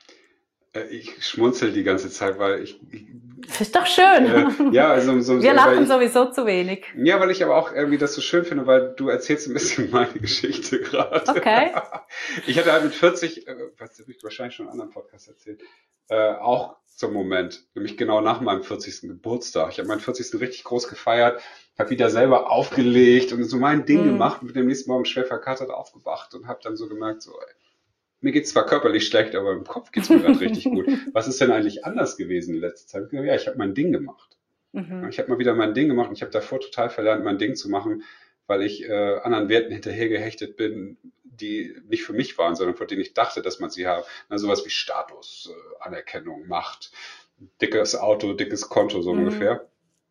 Ich schmunzel die ganze Zeit, weil ich... Das ist doch schön. Äh, ja, also so, wir lachen ich, sowieso zu wenig. Ja, weil ich aber auch irgendwie das so schön finde, weil du erzählst ein bisschen meine Geschichte gerade. Okay. Ich hatte halt mit vierzig, äh, was habe ich wahrscheinlich schon in einem anderen Podcast erzählt, äh, auch so einen Moment, nämlich genau nach meinem vierzigsten Geburtstag. Ich habe meinen vierzigsten richtig groß gefeiert, habe wieder selber aufgelegt und so mein Ding mm. gemacht, mit dem nächsten Morgen schwer verkatert aufgewacht und habe dann so gemerkt, so, ey, mir geht's zwar körperlich schlecht, aber im Kopf geht's mir gerade richtig gut. Was ist denn eigentlich anders gewesen in letzter Zeit? Ja, ich habe mein Ding gemacht. Mhm. Ich habe mal wieder mein Ding gemacht und ich habe davor total verlernt, mein Ding zu machen, weil ich äh, anderen Werten hinterhergehechtet bin, die nicht für mich waren, sondern von denen ich dachte, dass man sie haben. Na, sowas wie Status, äh, Anerkennung, Macht, dickes Auto, dickes Konto, so Mhm. ungefähr.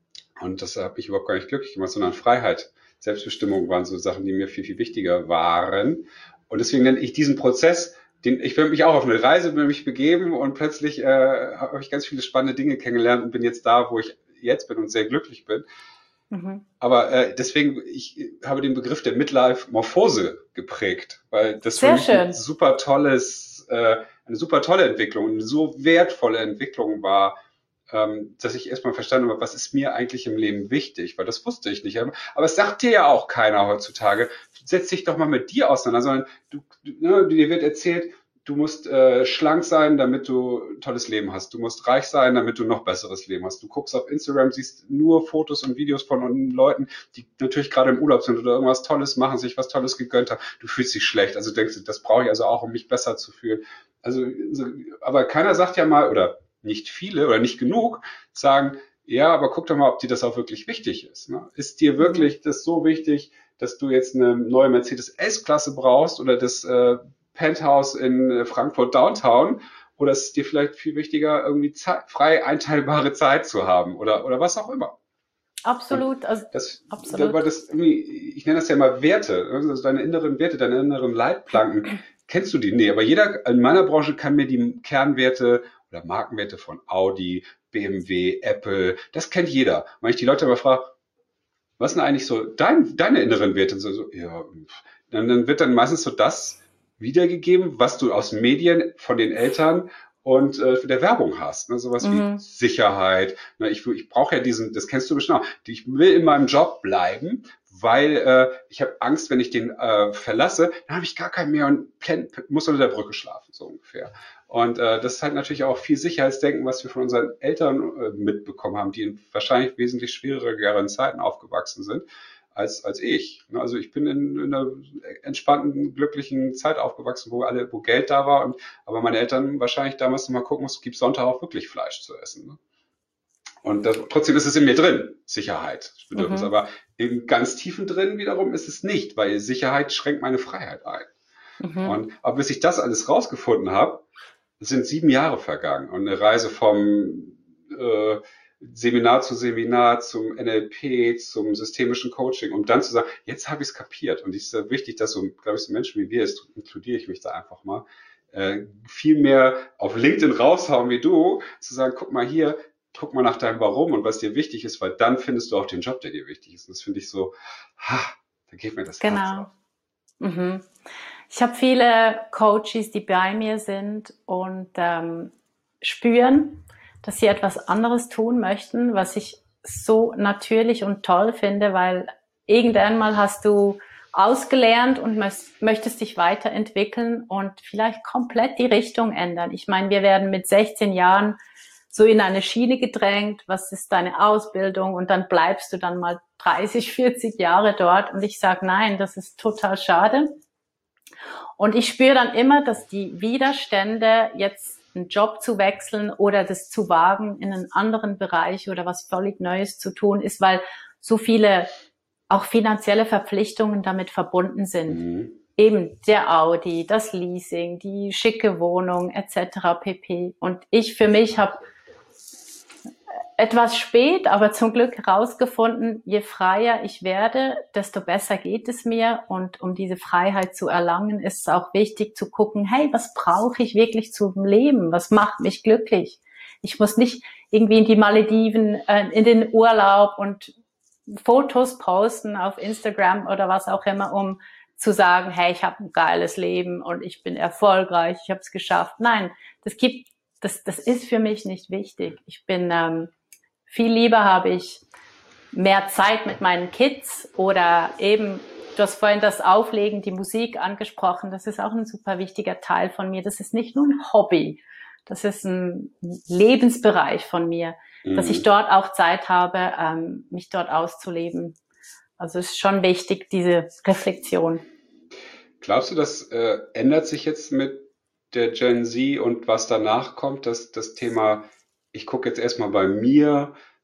Und das hat mich überhaupt gar nicht glücklich gemacht, sondern Freiheit, Selbstbestimmung waren so Sachen, die mir viel, viel wichtiger waren. Und deswegen nenne ich diesen Prozess, den, ich will mich auch auf eine Reise will mich begeben und plötzlich äh, habe ich ganz viele spannende Dinge kennengelernt und bin jetzt da, wo ich jetzt bin und sehr glücklich bin. Mhm. Aber äh, deswegen, ich habe den Begriff der Midlife-Morphose geprägt, weil das Sehr für mich schön. ein super tolles, äh, eine super tolle Entwicklung, eine so wertvolle Entwicklung war, ähm, dass ich erstmal verstanden habe, was ist mir eigentlich im Leben wichtig, weil das wusste ich nicht. Aber es sagt dir ja auch keiner heutzutage, setz dich doch mal mit dir auseinander, sondern du, du, ne, dir wird erzählt, du musst äh, schlank sein, damit du ein tolles Leben hast. Du musst reich sein, damit du noch besseres Leben hast. Du guckst auf Instagram, siehst nur Fotos und Videos von Leuten, die natürlich gerade im Urlaub sind oder irgendwas Tolles machen, sich was Tolles gegönnt haben. Du fühlst dich schlecht. Also denkst du, das brauche ich also auch, um mich besser zu fühlen. Also, aber keiner sagt ja mal, oder nicht viele oder nicht genug, sagen, ja, aber guck doch mal, ob dir das auch wirklich wichtig ist. Ne? Ist dir wirklich mhm. das so wichtig, dass du jetzt eine neue Mercedes S-Klasse brauchst oder das äh, Penthouse in Frankfurt Downtown, oder ist es dir vielleicht viel wichtiger, irgendwie Zeit, frei einteilbare Zeit zu haben oder, oder was auch immer? Absolut. Also, das, absolut. Das, das ich nenne das ja mal Werte, also deine inneren Werte, deine inneren Leitplanken. Kennst du die? Nee, aber jeder in meiner Branche kann mir die Kernwerte oder Markenwerte von Audi, B M W, Apple, das kennt jeder. Wenn ich die Leute aber frage, was sind eigentlich so dein, deine inneren Werte? So, so, ja, dann, dann wird dann meistens so das wiedergegeben, was du aus Medien, von den Eltern und äh, der Werbung hast. Ne? Sowas mhm. wie Sicherheit. Ne? Ich, ich brauche ja diesen, das kennst du bestimmt auch, ich will in meinem Job bleiben, weil äh, ich habe Angst, wenn ich den äh, verlasse, dann habe ich gar keinen mehr und plan, muss unter der Brücke schlafen, so ungefähr. Und äh, das ist halt natürlich auch viel Sicherheitsdenken, was wir von unseren Eltern äh, mitbekommen haben, die in wahrscheinlich wesentlich schwierigeren Zeiten aufgewachsen sind als als ich. Also ich bin in, in einer entspannten, glücklichen Zeit aufgewachsen, wo alle, wo Geld da war, und aber meine Eltern wahrscheinlich damals noch mal gucken mussten, gibt Sonntag auch wirklich Fleisch zu essen. Ne? Und das, trotzdem ist es in mir drin, Sicherheit, Bedürfnis. Mhm. Aber im ganz tiefen drin wiederum ist es nicht, weil Sicherheit schränkt meine Freiheit ein. Mhm. Und aber bis ich das alles rausgefunden habe, sind sieben Jahre vergangen und eine Reise vom äh, Seminar zu Seminar, zum N L P, zum systemischen Coaching, um dann zu sagen, jetzt habe ich es kapiert. Und es ist wichtig, dass so, glaube ich, so Menschen wie wir, jetzt inkludiere ich mich da einfach mal, äh, viel mehr auf LinkedIn raushauen wie du, zu sagen, guck mal hier, guck mal nach deinem Warum und was dir wichtig ist, weil dann findest du auch den Job, der dir wichtig ist. Und das finde ich so, ha, da geht mir das genau. Herz auf. Mhm. Ich habe viele Coaches, die bei mir sind und ähm, spüren, dass sie etwas anderes tun möchten, was ich so natürlich und toll finde, weil irgendwann mal hast du ausgelernt und möchtest dich weiterentwickeln und vielleicht komplett die Richtung ändern. Ich meine, wir werden mit sechzehn Jahren so in eine Schiene gedrängt, was ist deine Ausbildung, und dann bleibst du dann mal dreißig, vierzig Jahre dort, und ich sage, nein, das ist total schade. Und ich spüre dann immer, dass die Widerstände, jetzt einen Job zu wechseln oder das zu wagen, in einen anderen Bereich oder was völlig Neues zu tun, ist, weil so viele auch finanzielle Verpflichtungen damit verbunden sind. Mhm. Eben der Audi, das Leasing, die schicke Wohnung et cetera pp. Und ich für mich habe etwas spät, aber zum Glück herausgefunden, je freier ich werde, desto besser geht es mir. Und um diese Freiheit zu erlangen, ist es auch wichtig zu gucken, hey, was brauche ich wirklich zum Leben? Was macht mich glücklich? Ich muss nicht irgendwie in die Malediven, äh, in den Urlaub und Fotos posten auf Instagram oder was auch immer, um zu sagen, hey, ich habe ein geiles Leben und ich bin erfolgreich, ich habe es geschafft. Nein, das gibt, das, das ist für mich nicht wichtig. Ich bin ähm, viel lieber habe ich mehr Zeit mit meinen Kids oder eben, du hast vorhin das Auflegen, die Musik angesprochen, das ist auch ein super wichtiger Teil von mir. Das ist nicht nur ein Hobby, das ist ein Lebensbereich von mir, mhm. dass ich dort auch Zeit habe, ähm, mich dort auszuleben. Also es ist schon wichtig, diese Reflexion. Glaubst du, das äh, ändert sich jetzt mit der Gen Z und was danach kommt, dass das Thema, ich gucke jetzt erstmal bei mir,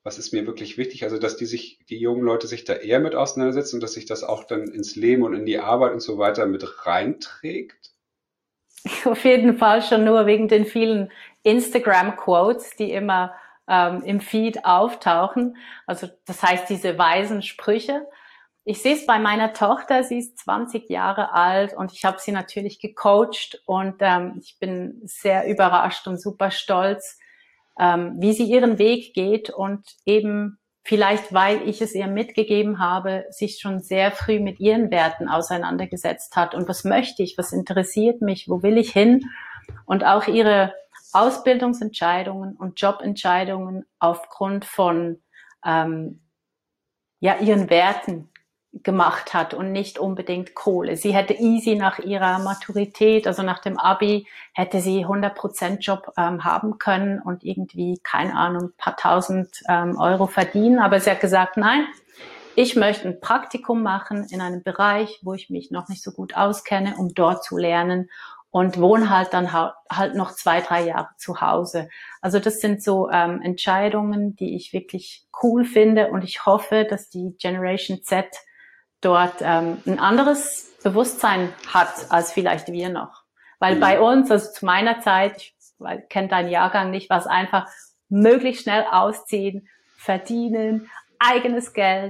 was ist mir wirklich wichtig? Also, dass die sich, die jungen Leute sich da eher mit auseinandersetzen und dass sich das auch dann ins Leben und in die Arbeit und so weiter mit reinträgt? Auf jeden Fall schon nur wegen den vielen Instagram-Quotes, die immer ähm, im Feed auftauchen. Also das heißt diese weisen Sprüche. Ich sehe es bei meiner Tochter, sie ist zwanzig Jahre alt und ich habe sie natürlich gecoacht und ähm, ich bin sehr überrascht und super stolz, ähm, wie sie ihren Weg geht und eben vielleicht, weil ich es ihr mitgegeben habe, sich schon sehr früh mit ihren Werten auseinandergesetzt hat. Und was möchte ich? Was interessiert mich? Wo will ich hin? Und auch ihre Ausbildungsentscheidungen und Jobentscheidungen aufgrund von ähm, ja ihren Werten gemacht hat und nicht unbedingt Kohle. Sie hätte easy nach ihrer Maturität, also nach dem Abi, hätte sie hundert Prozent Job ähm, haben können und irgendwie, keine Ahnung, ein paar tausend ähm, Euro verdienen. Aber sie hat gesagt, nein, ich möchte ein Praktikum machen in einem Bereich, wo ich mich noch nicht so gut auskenne, um dort zu lernen und wohne halt dann ha- halt noch zwei, drei Jahre zu Hause. Also das sind so ähm, Entscheidungen, die ich wirklich cool finde und ich hoffe, dass die Generation Z dort ähm, ein anderes Bewusstsein hat als vielleicht wir noch. Weil mhm. bei uns, also zu meiner Zeit, ich kenne deinen Jahrgang nicht, war es einfach möglichst schnell ausziehen, verdienen, eigenes Geld.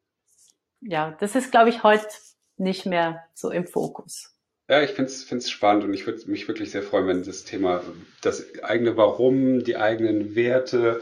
Ja, das ist, glaube ich, heute nicht mehr so im Fokus. Ja, ich finde es spannend und ich würde mich wirklich sehr freuen, wenn das Thema, das eigene Warum, die eigenen Werte,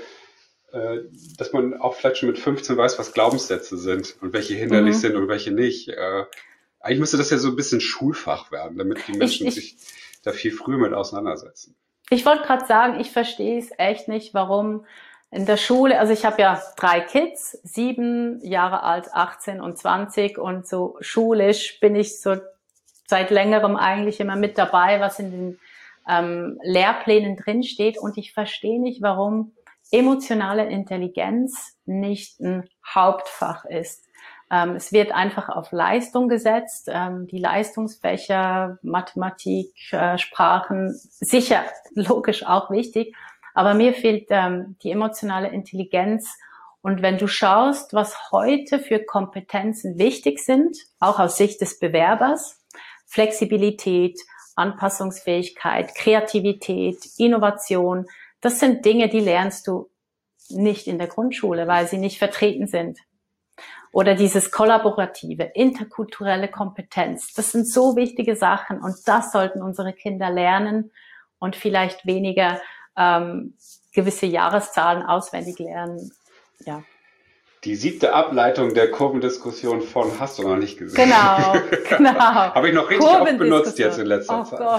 dass man auch vielleicht schon mit fünfzehn weiß, was Glaubenssätze sind und welche hinderlich mhm. sind und welche nicht. Äh, eigentlich müsste das ja so ein bisschen Schulfach werden, damit die Menschen ich, ich, sich da viel früher mit auseinandersetzen. Ich wollte gerade sagen, ich verstehe es echt nicht, warum in der Schule, also ich habe ja drei Kids, sieben Jahre alt, achtzehn und zwanzig und so schulisch bin ich so seit längerem eigentlich immer mit dabei, was in den ähm, Lehrplänen drinsteht und ich verstehe nicht, warum emotionale Intelligenz nicht ein Hauptfach ist. Ähm, es wird einfach auf Leistung gesetzt. Ähm, die Leistungsfächer, Mathematik, äh, Sprachen, sicher, logisch auch wichtig. Aber mir fehlt ähm, die emotionale Intelligenz. Und wenn du schaust, was heute für Kompetenzen wichtig sind, auch aus Sicht des Bewerbers, Flexibilität, Anpassungsfähigkeit, Kreativität, Innovation, das sind Dinge, die lernst du nicht in der Grundschule, weil sie nicht vertreten sind. Oder dieses kollaborative, interkulturelle Kompetenz. Das sind so wichtige Sachen und das sollten unsere Kinder lernen und vielleicht weniger ähm, gewisse Jahreszahlen auswendig lernen. Ja. Die siebte Ableitung der Kurvendiskussion von hast du noch nicht gesehen. Genau, genau. Habe ich noch richtig oft benutzt jetzt in letzter oh Zeit. Gott.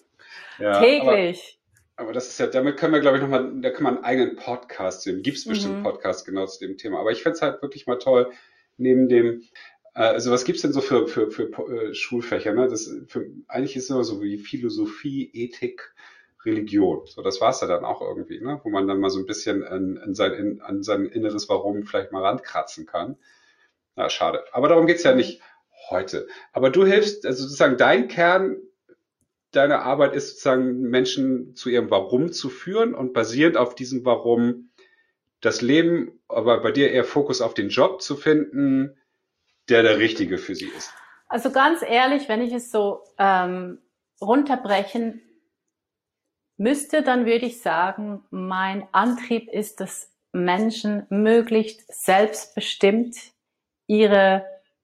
Ja, täglich. Aber, aber das ist ja, damit können wir, glaube ich, nochmal, da können wir einen eigenen Podcast zu dem. Gibt es bestimmt einen Mhm. Podcast genau zu dem Thema. Aber ich fände es halt wirklich mal toll, neben dem, äh, also was gibt's denn so für, für, für äh, Schulfächer? Ne? Das, für, eigentlich ist es immer so wie Philosophie, Ethik, Religion. So, das war's ja dann auch irgendwie, ne? Wo man dann mal so ein bisschen an, an, sein, in, an sein inneres Warum vielleicht mal rankratzen kann. Na, schade. Aber darum geht's ja nicht heute. Aber du hilfst, also sozusagen dein Kern deiner Arbeit ist sozusagen Menschen zu ihrem Warum zu führen und basierend auf diesem Warum das Leben, aber bei dir eher Fokus auf den Job zu finden, der der richtige für sie ist. Also ganz ehrlich, wenn ich es so ähm, runterbrechen müsste, dann würde ich sagen, mein Antrieb ist, dass Menschen möglichst selbstbestimmt ihre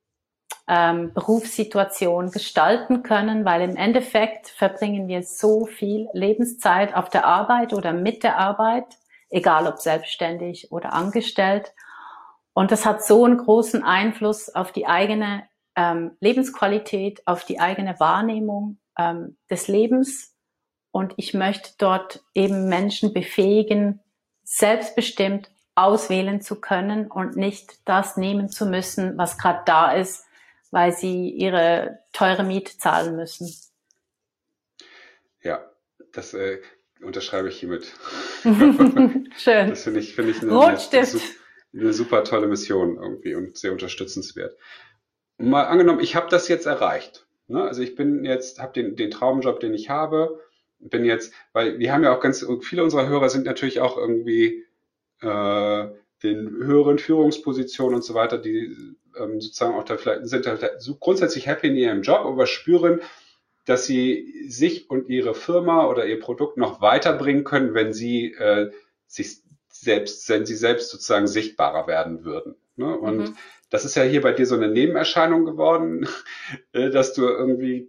ähm, Berufssituation gestalten können, weil im Endeffekt verbringen wir so viel Lebenszeit auf der Arbeit oder mit der Arbeit, egal ob selbstständig oder angestellt. Und das hat so einen großen Einfluss auf die eigene ähm, Lebensqualität, auf die eigene Wahrnehmung ähm, des Lebens. Und ich möchte dort eben Menschen befähigen, selbstbestimmt auswählen zu können und nicht das nehmen zu müssen, was gerade da ist, weil sie ihre teure Miete zahlen müssen. Ja, das äh, unterschreibe ich hiermit. Schön. Das finde ich, finde ich eine, Rotstift. eine, eine super tolle Mission irgendwie und sehr unterstützenswert. Mal angenommen, ich habe das jetzt erreicht. Ne? Also ich bin jetzt, habe den, den Traumjob, den ich habe, bin jetzt, weil wir haben ja auch ganz, viele unserer Hörer sind natürlich auch irgendwie, äh, den höheren Führungspositionen und so weiter, die ähm, sozusagen auch da vielleicht sind halt so grundsätzlich happy in ihrem Job, aber spüren, dass sie sich und ihre Firma oder ihr Produkt noch weiterbringen können, wenn sie äh, sich selbst, wenn sie selbst sozusagen sichtbarer werden würden. Ne? Und mhm. das ist ja hier bei dir so eine Nebenerscheinung geworden, dass du irgendwie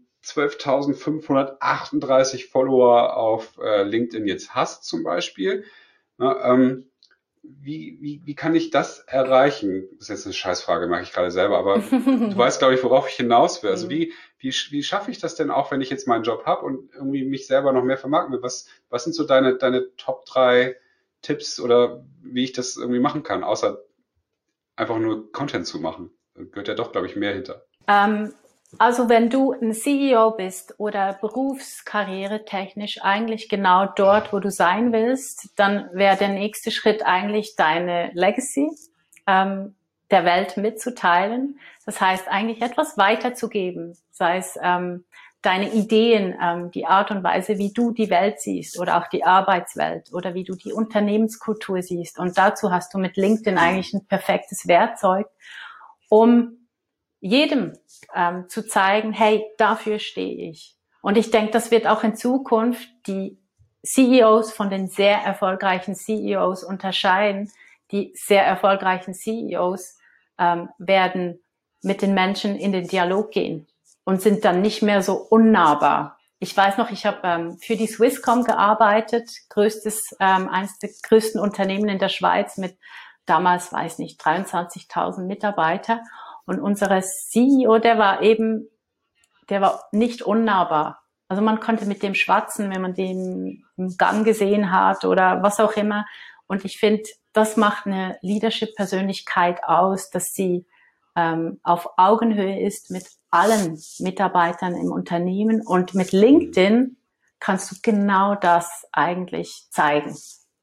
zwölftausendfünfhundertachtunddreißig Follower auf äh, LinkedIn jetzt hast zum Beispiel. Ne? Ähm, Wie, wie, wie kann ich das erreichen? Das ist jetzt eine Scheißfrage, mache ich gerade selber, aber du weißt, glaube ich, worauf ich hinaus will. Also wie, wie, wie schaffe ich das denn auch, wenn ich jetzt meinen Job habe und irgendwie mich selber noch mehr vermarkten will? Was, was sind so deine, deine Top drei Tipps oder wie ich das irgendwie machen kann, außer einfach nur Content zu machen? Da gehört ja doch, glaube ich, mehr hinter. Ähm, also wenn du ein C E O bist oder berufskarrieretechnisch eigentlich genau dort, wo du sein willst, dann wäre der nächste Schritt eigentlich deine Legacy ähm, der Welt mitzuteilen. Das heißt eigentlich etwas weiterzugeben, sei es ähm, deine Ideen, ähm, die Art und Weise, wie du die Welt siehst oder auch die Arbeitswelt oder wie du die Unternehmenskultur siehst. Und dazu hast du mit LinkedIn eigentlich ein perfektes Werkzeug, um jedem ähm, zu zeigen, hey, dafür stehe ich. Und ich denke, das wird auch in Zukunft die C E Os von den sehr erfolgreichen C E Os unterscheiden. Die sehr erfolgreichen C E Os ähm, werden mit den Menschen in den Dialog gehen und sind dann nicht mehr so unnahbar. Ich weiß noch, ich habe ähm, für die Swisscom gearbeitet, größtes, ähm, eines der größten Unternehmen in der Schweiz mit damals, weiß nicht, dreiundzwanzigtausend Mitarbeiter. Und unser C E O, der war eben, der war nicht unnahbar. Also man konnte mit dem schwatzen, wenn man den im Gang gesehen hat oder was auch immer. Und ich finde, das macht eine Leadership-Persönlichkeit aus, dass sie ähm, auf Augenhöhe ist mit allen Mitarbeitern im Unternehmen. Und mit LinkedIn kannst du genau das eigentlich zeigen.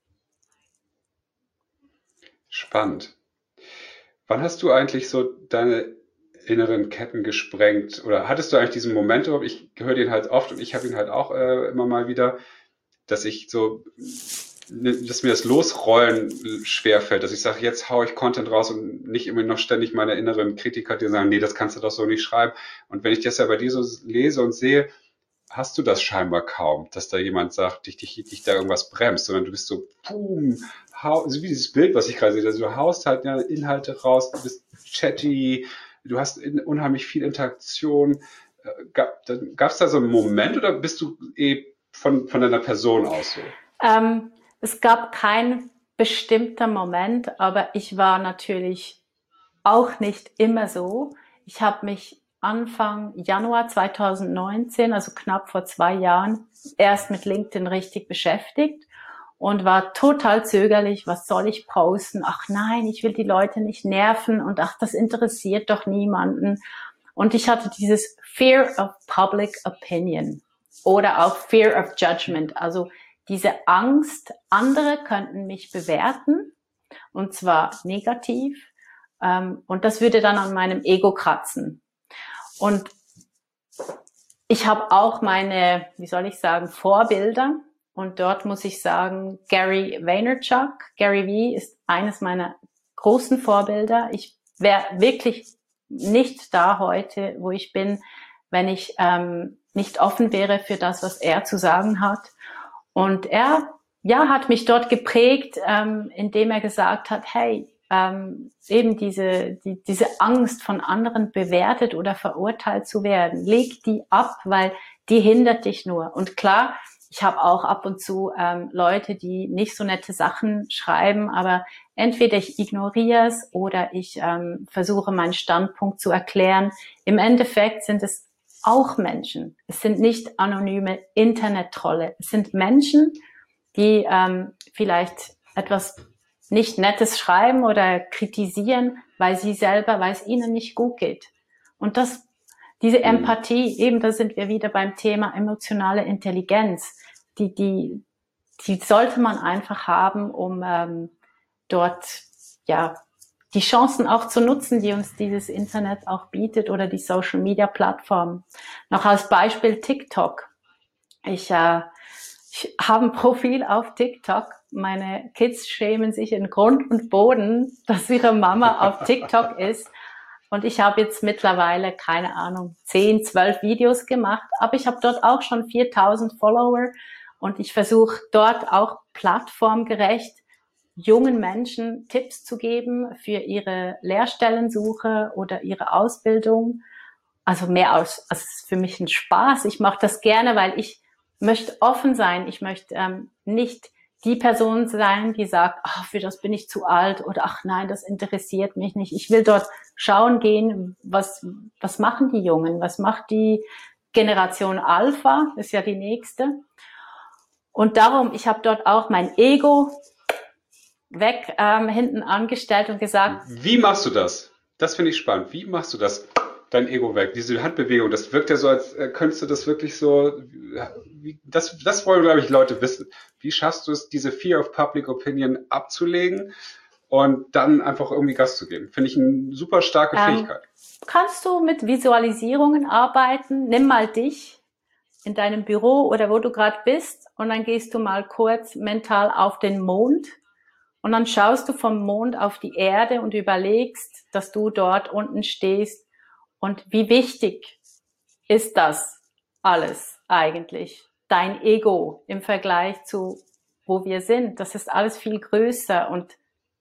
Spannend. Wann hast du eigentlich so deine inneren Ketten gesprengt? Oder hattest du eigentlich diesen Moment, ich höre den halt oft und ich habe ihn halt auch äh, immer mal wieder, dass ich so, dass mir das Losrollen schwerfällt, dass ich sage, jetzt hau ich Content raus und nicht immer noch ständig meine inneren Kritiker, die sagen, nee, das kannst du doch so nicht schreiben. Und wenn ich das ja bei dir so lese und sehe, hast du das scheinbar kaum, dass da jemand sagt, dich, dich, dich da irgendwas bremst, sondern du bist so, boom, hau, so wie dieses Bild, was ich gerade sehe, also du haust halt ja, Inhalte raus, du bist chatty, du hast in, unheimlich viel Interaktion. Gab es da so einen Moment oder bist du eh von, von deiner Person aus so? Ähm, es gab keinen bestimmten Moment, aber ich war natürlich auch nicht immer so. Ich habe mich Anfang Januar zweitausendneunzehn, also knapp vor zwei Jahren, erst mit LinkedIn richtig beschäftigt und war total zögerlich, was soll ich posten? Ach nein, ich will die Leute nicht nerven und ach, das interessiert doch niemanden. Und ich hatte dieses Fear of Public Opinion oder auch Fear of Judgment, also diese Angst, andere könnten mich bewerten und zwar negativ ähm, und das würde dann an meinem Ego kratzen. Und ich habe auch meine, wie soll ich sagen, Vorbilder. Und dort muss ich sagen, Gary Vaynerchuk, Gary V ist eines meiner großen Vorbilder. Ich wäre wirklich nicht da heute, wo ich bin, wenn ich ähm, nicht offen wäre für das, was er zu sagen hat. Und er, ja, hat mich dort geprägt, ähm, indem er gesagt hat, hey, Ähm, eben diese, die, diese Angst von anderen bewertet oder verurteilt zu werden. Leg die ab, weil die hindert dich nur. Und klar, ich habe auch ab und zu ähm, Leute, die nicht so nette Sachen schreiben, aber entweder ich ignoriere es oder ich ähm, versuche, meinen Standpunkt zu erklären. Im Endeffekt sind es auch Menschen. Es sind nicht anonyme Internet-Trolle. Es sind Menschen, die ähm, vielleicht etwas nicht Nettes schreiben oder kritisieren, weil sie selber, weil es ihnen nicht gut geht. Und das, diese Empathie, eben da sind wir wieder beim Thema emotionale Intelligenz, die, die, die sollte man einfach haben, um ähm, dort ja die Chancen auch zu nutzen, die uns dieses Internet auch bietet oder die Social Media Plattformen. Noch als Beispiel TikTok. Ich, äh, ich habe ein Profil auf TikTok Meine Kids schämen sich in Grund und Boden, dass ihre Mama auf TikTok ist. Und ich habe jetzt mittlerweile, keine Ahnung, zehn, zwölf Videos gemacht, aber ich habe dort auch schon viertausend Follower und ich versuche dort auch plattformgerecht jungen Menschen Tipps zu geben für ihre Lehrstellensuche oder ihre Ausbildung. Also mehr als, also es ist für mich ein Spaß. Ich mache das gerne, weil ich möchte offen sein. Ich möchte ähm, nicht die Person sein, die sagt, ach, für das bin ich zu alt oder ach nein, das interessiert mich nicht. Ich will dort schauen gehen, was, was machen die Jungen, was macht die Generation Alpha, ist ja die nächste. Und darum, ich habe dort auch mein Ego weg ähm, hinten angestellt und gesagt. Wie machst du das? Das finde ich spannend. Wie machst du das? Dein Ego weg, diese Handbewegung, das wirkt ja so, als könntest du das wirklich so, wie, das, das wollen, glaube ich, Leute wissen. Wie schaffst du es, diese Fear of Public Opinion abzulegen und dann einfach irgendwie Gas zu geben? Finde ich eine super starke ähm, Fähigkeit. Kannst du mit Visualisierungen arbeiten? Nimm mal dich in deinem Büro oder wo du gerade bist und dann gehst du mal kurz mental auf den Mond und dann schaust du vom Mond auf die Erde und überlegst, dass du dort unten stehst. Und wie wichtig ist das alles eigentlich? Dein Ego im Vergleich zu, wo wir sind. Das ist alles viel größer. Und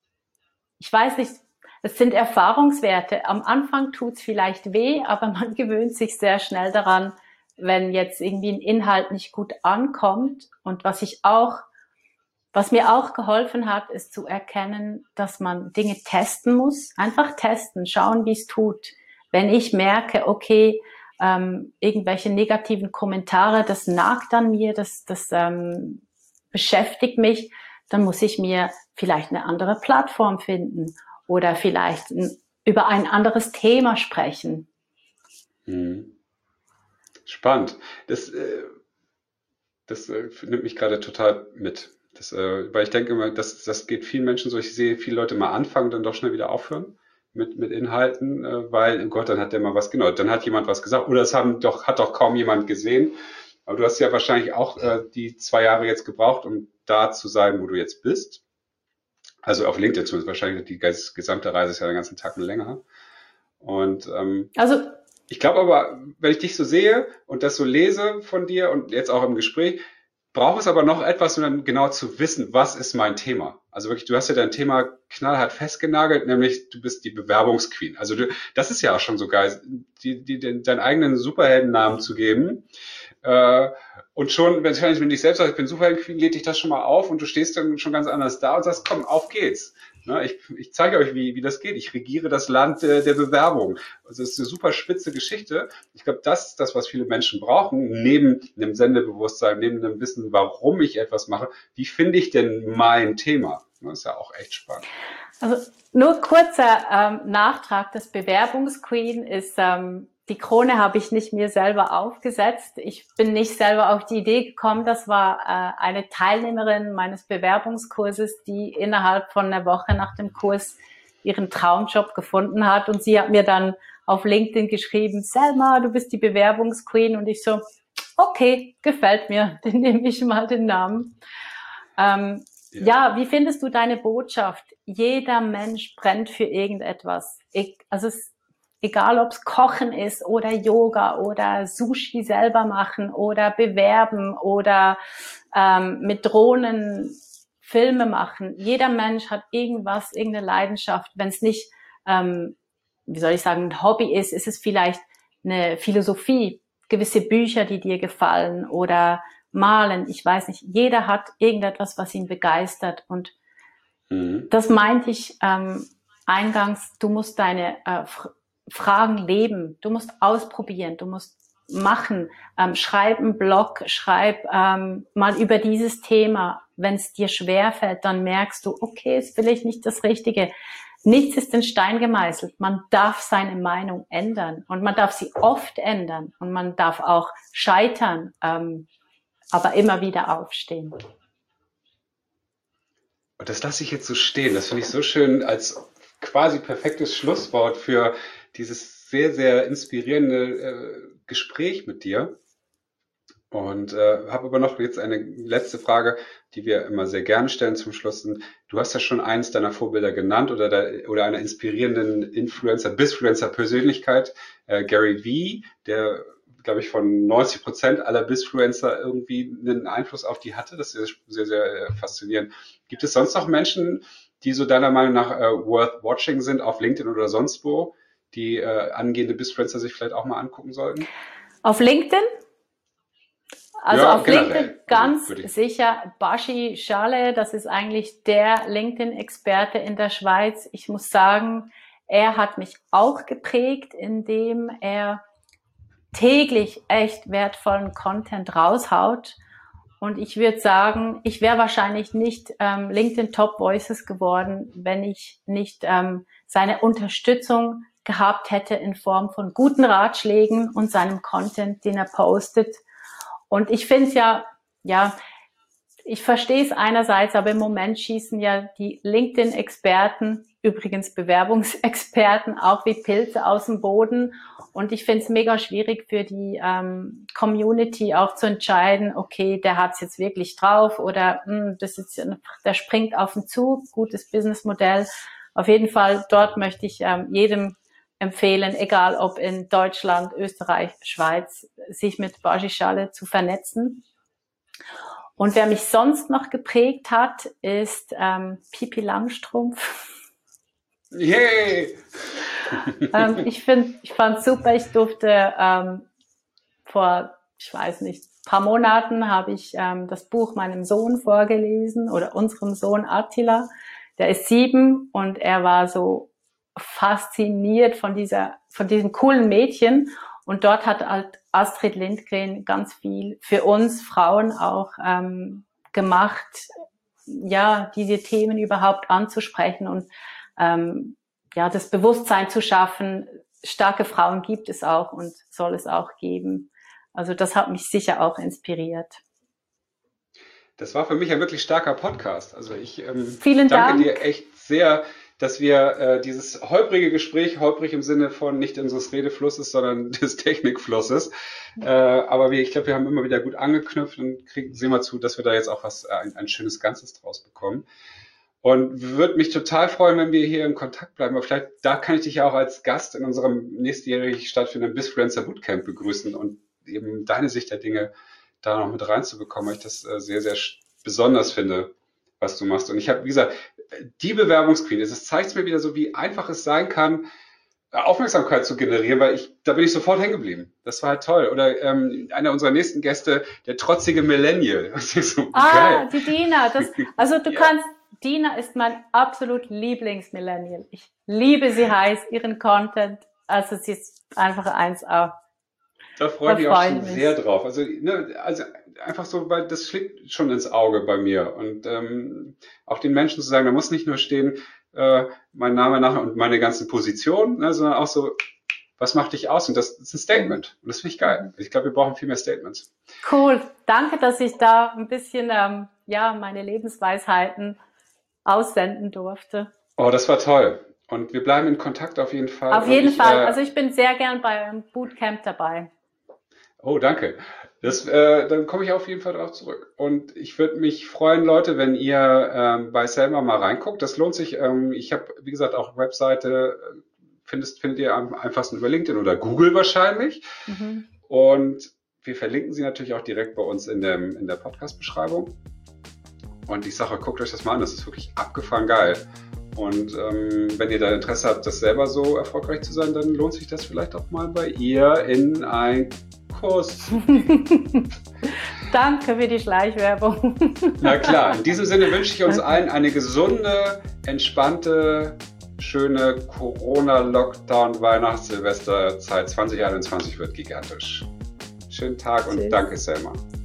ich weiß nicht, es sind Erfahrungswerte. Am Anfang tut's vielleicht weh, aber man gewöhnt sich sehr schnell daran, wenn jetzt irgendwie ein Inhalt nicht gut ankommt. Und was ich auch, was mir auch geholfen hat, ist zu erkennen, dass man Dinge testen muss. Einfach testen, schauen, wie es tut. Wenn ich merke, okay, ähm, irgendwelche negativen Kommentare, das nagt an mir, das, das ähm, beschäftigt mich, dann muss ich mir vielleicht eine andere Plattform finden oder vielleicht ein, über ein anderes Thema sprechen. Hm. Spannend. Das, äh, das äh, nimmt mich gerade total mit. Das, äh, weil ich denke immer, das, das geht vielen Menschen so. Ich sehe viele Leute mal anfangen, dann doch schnell wieder aufhören. Mit, mit Inhalten, äh, weil, oh Gott, dann hat der mal was, genau, dann hat jemand was gesagt, oder es haben doch, hat doch kaum jemand gesehen. Aber du hast ja wahrscheinlich auch äh, die zwei Jahre jetzt gebraucht, um da zu sein, wo du jetzt bist. Also auf LinkedIn zumindest, wahrscheinlich die gesamte Reise ist ja den ganzen Tag und länger. Und ähm, also ich glaube aber, wenn ich dich so sehe und das so lese von dir und jetzt auch im Gespräch, braucht es aber noch etwas, um dann genau zu wissen, was ist mein Thema. Also wirklich, du hast ja dein Thema knallhart festgenagelt, nämlich du bist die Bewerbungsqueen. Also du, das ist ja auch schon so geil, die, die, den, deinen eigenen Superheldennamen zu geben. Äh, und schon, wenn ich nicht selbst sage, ich bin Superheldenqueen, lädt dich das schon mal auf und du stehst dann schon ganz anders da und sagst, komm, auf geht's. Ne, ich, ich zeige euch, wie, wie das geht. Ich regiere das Land der, der Bewerbung. Also es ist eine super spitze Geschichte. Ich glaube, das ist das, was viele Menschen brauchen, neben einem Sendebewusstsein, neben einem Wissen, warum ich etwas mache. Wie finde ich denn mein Thema? Das ist ja auch echt spannend. Also nur kurzer ähm, Nachtrag. Das Bewerbungsqueen ist, ähm, die Krone habe ich nicht mir selber aufgesetzt. Ich bin nicht selber auf die Idee gekommen. Das war äh, eine Teilnehmerin meines Bewerbungskurses, die innerhalb von einer Woche nach dem Kurs ihren Traumjob gefunden hat. Und sie hat mir dann auf LinkedIn geschrieben, Selma, du bist die Bewerbungsqueen. Und ich so, okay, gefällt mir. Dann nehme ich mal den Namen. Ähm, ja. ja, wie findest du deine Botschaft? Jeder Mensch brennt für irgendetwas. Ich, also es Egal, ob es Kochen ist oder Yoga oder Sushi selber machen oder bewerben oder ähm, mit Drohnen Filme machen. Jeder Mensch hat irgendwas, irgendeine Leidenschaft. Wenn es nicht, ähm, wie soll ich sagen, ein Hobby ist, ist es vielleicht eine Philosophie, gewisse Bücher, die dir gefallen oder Malen. Ich weiß nicht. Jeder hat irgendetwas, was ihn begeistert. Und mhm. das meinte ich ähm, eingangs. Du musst deine äh, Fragen leben. Du musst ausprobieren, du musst machen. Ähm, schreib einen Blog, schreib ähm, mal über dieses Thema. Wenn es dir schwerfällt, dann merkst du, okay, ist vielleicht nicht das Richtige. Nichts ist in Stein gemeißelt. Man darf seine Meinung ändern und man darf sie oft ändern und man darf auch scheitern, ähm, aber immer wieder aufstehen. Und das lasse ich jetzt so stehen. Das finde ich so schön als quasi perfektes Schlusswort für dieses sehr, sehr inspirierende äh, Gespräch mit dir. Und äh, habe aber noch jetzt eine letzte Frage. die wir immer sehr gerne stellen zum Schluss sind. Du hast ja schon eins deiner Vorbilder genannt oder, der, oder einer inspirierenden Influencer, Bizfluencer-Persönlichkeit, äh, Gary Vee, der, glaube ich, von neunzig Prozent aller Bizfluencer irgendwie einen Einfluss auf die hatte. Das ist sehr, sehr, sehr faszinierend. Gibt es sonst noch Menschen, die so deiner Meinung nach äh, worth watching sind auf LinkedIn oder sonst wo, die äh, angehende Bizfluencer sich vielleicht auch mal angucken sollten? Auf LinkedIn? Also ja, auf generell. LinkedIn ganz also, sicher Bashi Schale, das ist eigentlich der LinkedIn-Experte in der Schweiz. Ich muss sagen, er hat mich auch geprägt, indem er täglich echt wertvollen Content raushaut. Und ich würde sagen, ich wäre wahrscheinlich nicht ähm, LinkedIn Top Voices geworden, wenn ich nicht ähm, seine Unterstützung gehabt hätte in Form von guten Ratschlägen und seinem Content, den er postet. Und ich finde es ja, ja, ich verstehe es einerseits, aber im Moment schießen ja die LinkedIn-Experten, übrigens Bewerbungsexperten, auch wie Pilze aus dem Boden. Und ich finde es mega schwierig für die ähm, Community auch zu entscheiden, okay, der hat es jetzt wirklich drauf oder mh, das ist, der springt auf den Zug, gutes Businessmodell. Auf jeden Fall, dort möchte ich ähm, jedem empfehlen, egal ob in Deutschland, Österreich, Schweiz, sich mit Bashi Schale zu vernetzen. Und wer mich sonst noch geprägt hat, ist ähm, Pippi Langstrumpf. Yay! ähm, ich finde, ich fand super. Ich durfte ähm, vor, ich weiß nicht, paar Monaten habe ich ähm, das Buch meinem Sohn vorgelesen oder unserem Sohn Attila. Der ist sieben und er war so fasziniert von dieser, von diesem coolen Mädchen. Und dort hat halt Astrid Lindgren ganz viel für uns Frauen auch ähm, gemacht, ja, diese Themen überhaupt anzusprechen und ähm, ja, das Bewusstsein zu schaffen. Starke Frauen gibt es auch und soll es auch geben. Also das hat mich sicher auch inspiriert. Das war für mich ein wirklich starker Podcast. Also ich ähm, Vielen danke Dank. dir echt sehr, dass wir äh, dieses holprige Gespräch, holprig im Sinne von nicht unseres Redeflusses, sondern des Technikflusses, äh, aber wir, ich glaube, wir haben immer wieder gut angeknüpft und kriegen, sehen wir zu, dass wir da jetzt auch was, äh, ein, ein schönes Ganzes draus bekommen. Und würde mich total freuen, wenn wir hier in Kontakt bleiben. Aber vielleicht, da kann ich dich ja auch als Gast in unserem nächstjährig stattfindenden Bizfluencer Bootcamp begrüßen und eben deine Sicht der Dinge da noch mit reinzubekommen, weil ich das äh, sehr, sehr besonders finde, was du machst. Und ich habe, wie gesagt, die Bewerbungsqueen, es zeigt mir wieder so, wie einfach es sein kann, Aufmerksamkeit zu generieren, weil ich, da bin ich sofort hängen geblieben. Das war halt toll. Oder ähm, einer unserer nächsten Gäste, der trotzige Millennial. Das ist so ah, geil. Die Dina. Das, also du ja. kannst, Dina ist mein absolut Lieblings-Millennial. Ich liebe sie heiß, ihren Content. Also sie ist einfach eins A. Da freue ich mich auch schon sehr drauf. Also, ne, also einfach so, weil das schlägt schon ins Auge bei mir. Und ähm, auch den Menschen zu sagen, da muss nicht nur stehen, äh, mein Name nachher und meine ganzen Positionen, ne, sondern auch so, was macht dich aus? Und das ist ein Statement. Und das finde ich geil. Ich glaube, wir brauchen viel mehr Statements. Cool. Danke, dass ich da ein bisschen ähm, ja meine Lebensweisheiten aussenden durfte. Oh, das war toll. Und wir bleiben in Kontakt auf jeden Fall. Auf jeden ich, Fall. Äh, also ich bin sehr gern beim Bootcamp dabei. Oh, danke. Das, äh, dann komme ich auf jeden Fall drauf zurück. Und ich würde mich freuen, Leute, wenn ihr ähm, bei Selma mal reinguckt. Das lohnt sich. Ähm, ich habe, wie gesagt, auch Webseite, findest, findet ihr am einfachsten über LinkedIn oder Google wahrscheinlich. Mhm. Und wir verlinken sie natürlich auch direkt bei uns in, dem, in der Podcast-Beschreibung. Und ich sage, guckt euch das mal an. Das ist wirklich abgefahren geil. Und ähm, wenn ihr da Interesse habt, das selber so erfolgreich zu sein, dann lohnt sich das vielleicht auch mal bei ihr in ein Kurs. Danke für die Schleichwerbung. Na klar, in diesem Sinne wünsche ich uns allen eine gesunde, entspannte, schöne Corona-Lockdown-Weihnachts-Silvesterzeit. zwanzig einundzwanzig wird gigantisch. Schönen Tag und Tschüss. Danke, Selma.